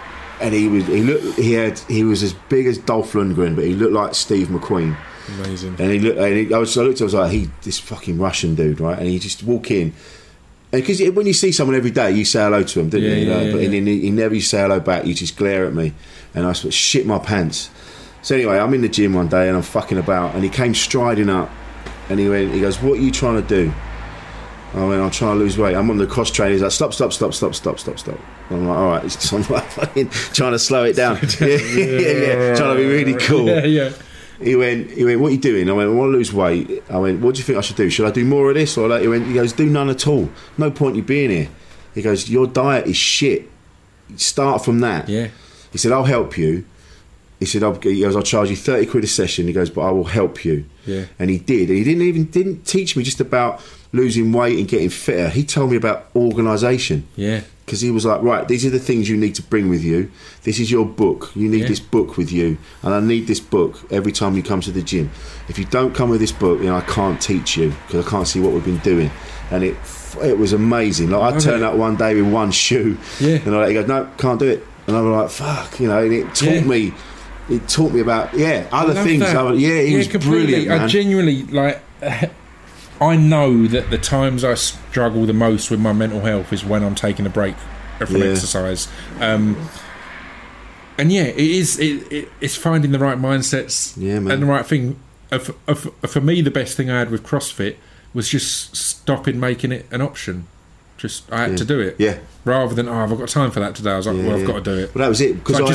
And he was as big as Dolph Lundgren, but he looked like Steve McQueen. Amazing. And I was like, this fucking Russian dude, right? And he just walk in, because when you see someone every day, you say hello to him, don't you? But he never used to say hello back. You just glare at me, and I sort of shit my pants. So anyway, I'm in the gym one day and I'm fucking about, and he came striding up, and he goes, "What are you trying to do?" I went, "I'm trying to lose weight." I'm on the cross trainer. He's like, "Stop." I'm like, all right. So I'm like fucking trying to slow it down. Yeah. Trying to be really cool. Yeah. He went, "What are you doing?" I went, "I want to lose weight." I went, "What do you think I should do? Should I do more of this or that?" He goes, "Do none at all. No point you being here." He goes, "Your diet is shit. Start from that." Yeah. He said, "I'll help you." He said, "I'll charge you 30 quid a session." He goes, "But I will help you." Yeah. And he did. And he didn't teach me just about losing weight and getting fitter. He told me about organisation. Yeah. Because he was like, "Right, these are the things you need to bring with you. This is your book. You need this book with you. And I need this book every time you come to the gym. If you don't come with this book, I can't teach you because I can't see what we've been doing." And it was amazing. Like, I turned up one day with one shoe. Yeah. And he goes, "No, can't do it." And I was like, "Fuck," and it taught me. It taught me about other things. He was brilliant, man. I genuinely I know that the times I struggle the most with my mental health is when I'm taking a break from exercise. And it's finding the right mindsets and the right thing. For me, the best thing I had with CrossFit was just stopping making it an option. I had to do it. Yeah. Rather than, I've got time for that today. I was like, I've got to do it. Well, that was it. Because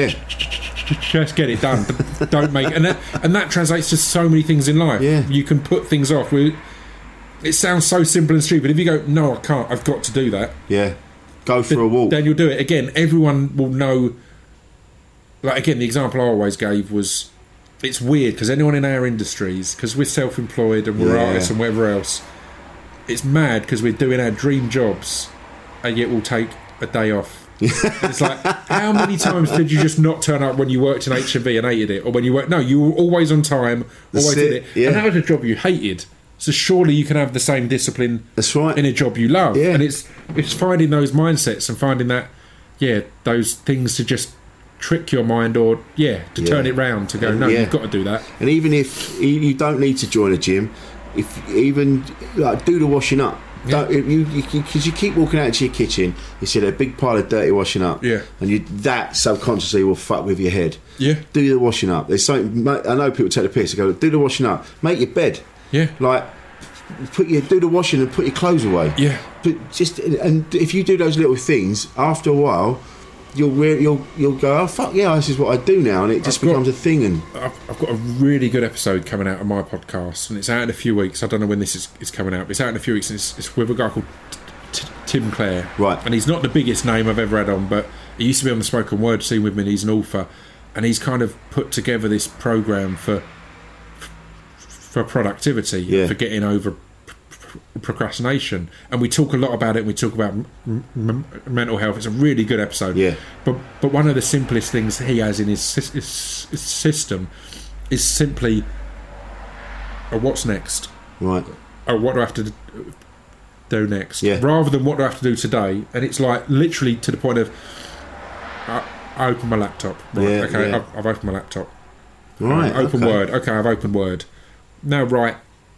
just get it done. Don't make and that translates to so many things in life. Yeah. You can put things off. It sounds so simple and stupid. If you go, "No, I can't. I've got to do that." Yeah. Go for a walk. Then you'll do it. Again, everyone will know. Like, again, the example I always gave was, it's weird because anyone in our industries, because we're self-employed and we're artists and whatever else, it's mad because we're doing our dream jobs and yet we'll take a day off. It's like, how many times did you just not turn up when you worked in HMV and hated it? Or when you worked... No, you were always on time, always did it. Yeah. And that was a job you hated. So surely you can have the same discipline in a job you love. Yeah. And it's finding those mindsets and finding that, those things to just trick your mind or, turn it round to go, no, you've got to do that. And even if you don't need to join a gym, if even do the washing up. Because you keep walking out into your kitchen, you see a big pile of dirty washing up, and that subconsciously will fuck with your head. Yeah, do the washing up. There's something. I know people take the piss. They go, "Do the washing up. Make your bed." Yeah, do the washing and put your clothes away. Yeah, but and if you do those little things, after a while, you'll go, "Oh fuck yeah, this is what I do now," and it just becomes a thing. And I've got a really good episode coming out of my podcast, and it's out in a few weeks. I don't know when this is coming out, but it's out in a few weeks, and it's with a guy called Tim Clare. Right. And he's not the biggest name I've ever had on, but he used to be on the spoken word scene with me, and he's an author, and he's kind of put together this program for productivity, for getting over procrastination, and we talk a lot about it. We talk about mental health. It's a really good episode. Yeah. But one of the simplest things he has in his system is simply, what's next? Right. What do I have to do next? Yeah. Rather than what do I have to do today? And it's like literally to the point of, I open my laptop. Right. Yeah, okay. Yeah. I've opened my laptop. Right. Open Word. Okay. I've opened Word. Now write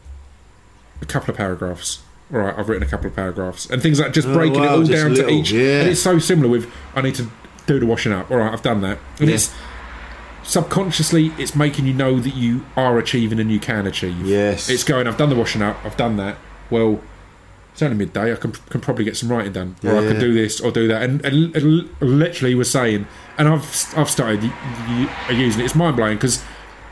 a couple of paragraphs. All right, I've written a couple of paragraphs and things like just breaking it all down to each. Yeah. And it's so similar with, I need to do the washing up. All right, I've done that. And it's subconsciously, it's making you know that you are achieving and you can achieve. Yes. It's going, I've done the washing up, I've done that. Well, it's only midday, I can probably get some writing done. Or I can do this or do that. And literally was saying, and I've started using it. It's mind-blowing because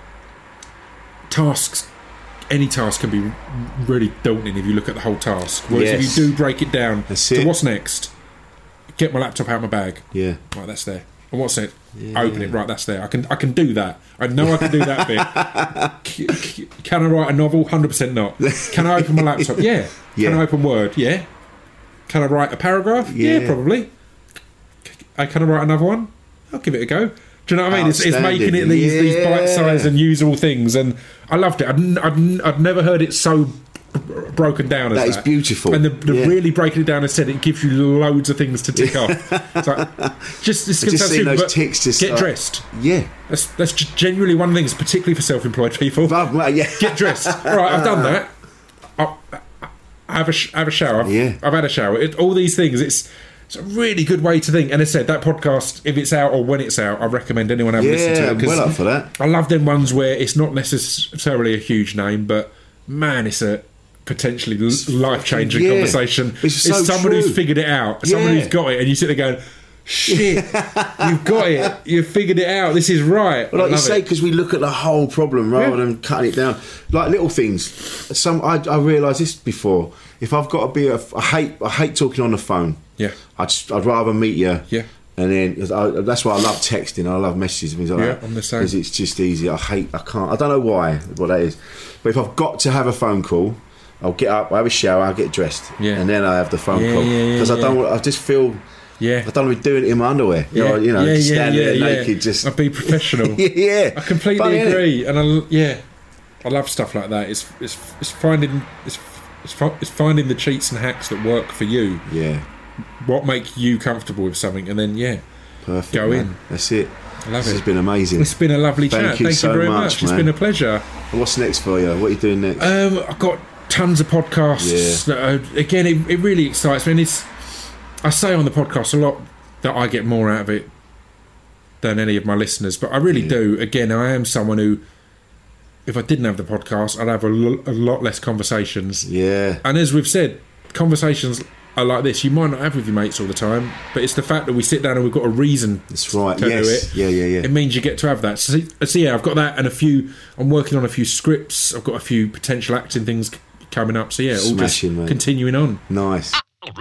any task can be really daunting if you look at the whole task. Whereas if you do break it down to what's next, get my laptop out of my bag. Yeah. Right, that's there. And what's it? Yeah. Open it. Right, that's there. I can do that. I know I can do that bit. Can I write a novel? 100% not. Can I open my laptop? Yeah. Can I open Word? Yeah. Can I write a paragraph? Yeah, probably. Can I write another one? I'll give it a go. Do you know what I mean? It's making it these bite-sized and usable things, and I loved it. I'd never heard it so broken down as that. That is beautiful. And the really breaking it down as said, it gives you loads of things to tick off. It's like, just seeing those ticks. Just get dressed. Yeah. That's just genuinely one of the things, particularly for self-employed people. Yeah. Get dressed. All right, I've done that. I have a shower. I've had a shower. All these things. It's a really good way to think. And as I said, that podcast, if it's out or when it's out, I recommend anyone have a listen to it. Yeah, well up for that. I love them ones where it's not necessarily a huge name, but man, it's a potentially life-changing conversation. It's so someone true. who's figured it out. Someone who's got it, and you sit there going, shit, you've got it. You've figured it out. This is right. Well, like you say, because we look at the whole problem rather than cutting it down. Like little things. I realised this before. If I've got to be I hate talking on the phone. Yeah. I'd rather meet you. Yeah. And then that's why I love texting. I love messages and things like that. I'm the same. Because it's just easy. I don't know what that is. But if I've got to have a phone call, I'll get up, I have a shower, I'll get dressed. Yeah. And then I have the phone call. Because I just feel... Yeah, I don't want to be doing it in my underwear. You know, standing there naked. Just I'd be professional. I completely agree, and I love stuff like that. It's finding the cheats and hacks that work for you. Yeah, what make you comfortable with something, and then perfect. Go man. in. That's it. I love this it. Has been amazing. It's been a lovely chat. Thank you very much. Man. It's been a pleasure. And what's next for you? What are you doing next? I've got tons of podcasts. Yeah. Again, it really excites me. And I say on the podcast a lot that I get more out of it than any of my listeners, but I really do. Again, I am someone who, if I didn't have the podcast, I'd have a lot less conversations. Yeah. And as we've said, conversations are like this. You might not have with your mates all the time, but it's the fact that we sit down and we've got a reason. That's right. To do it. Yeah. It means you get to have that. So I've got that and I'm working on a few scripts. I've got a few potential acting things coming up. So all just continuing on. Nice.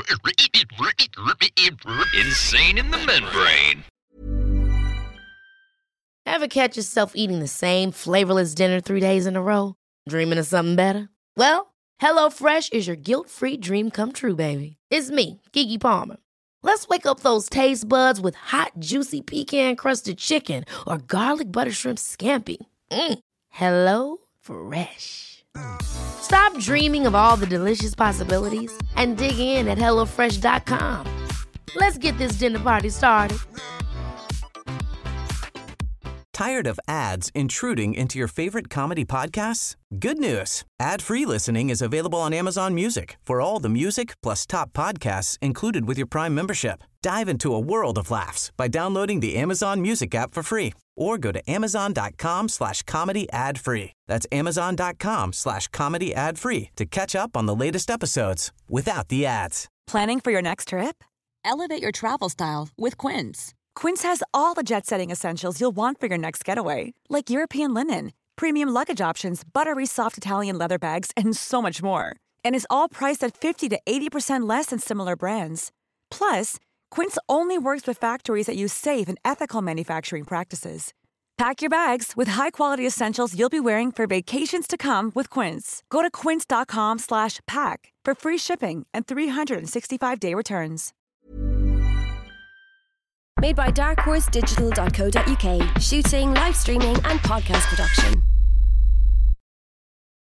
Insane in the membrane. Ever catch yourself eating the same flavorless dinner 3 days in a row? Dreaming of something better? Well, HelloFresh is your guilt-free dream come true, baby. It's me, Keke Palmer. Let's wake up those taste buds with hot, juicy pecan-crusted chicken or garlic butter shrimp scampi. HelloFresh. Stop dreaming of all the delicious possibilities and dig in at HelloFresh.com. Let's get this dinner party started. Tired of ads intruding into your favorite comedy podcasts? Good news. Ad-free listening is available on Amazon Music for all the music plus top podcasts included with your Prime membership. Dive into a world of laughs by downloading the Amazon Music app for free or go to amazon.com/comedy ad-free. That's amazon.com/comedy ad-free to catch up on the latest episodes without the ads. Planning for your next trip? Elevate your travel style with Quince. Quince has all the jet-setting essentials you'll want for your next getaway, like European linen, premium luggage options, buttery soft Italian leather bags, and so much more. And is all priced at 50 to 80% less than similar brands. Plus, Quince only works with factories that use safe and ethical manufacturing practices. Pack your bags with high-quality essentials you'll be wearing for vacations to come with Quince. Go to quince.com/pack for free shipping and 365-day returns. Made by darkhorse digital.co.uk. Shooting, live streaming and podcast production.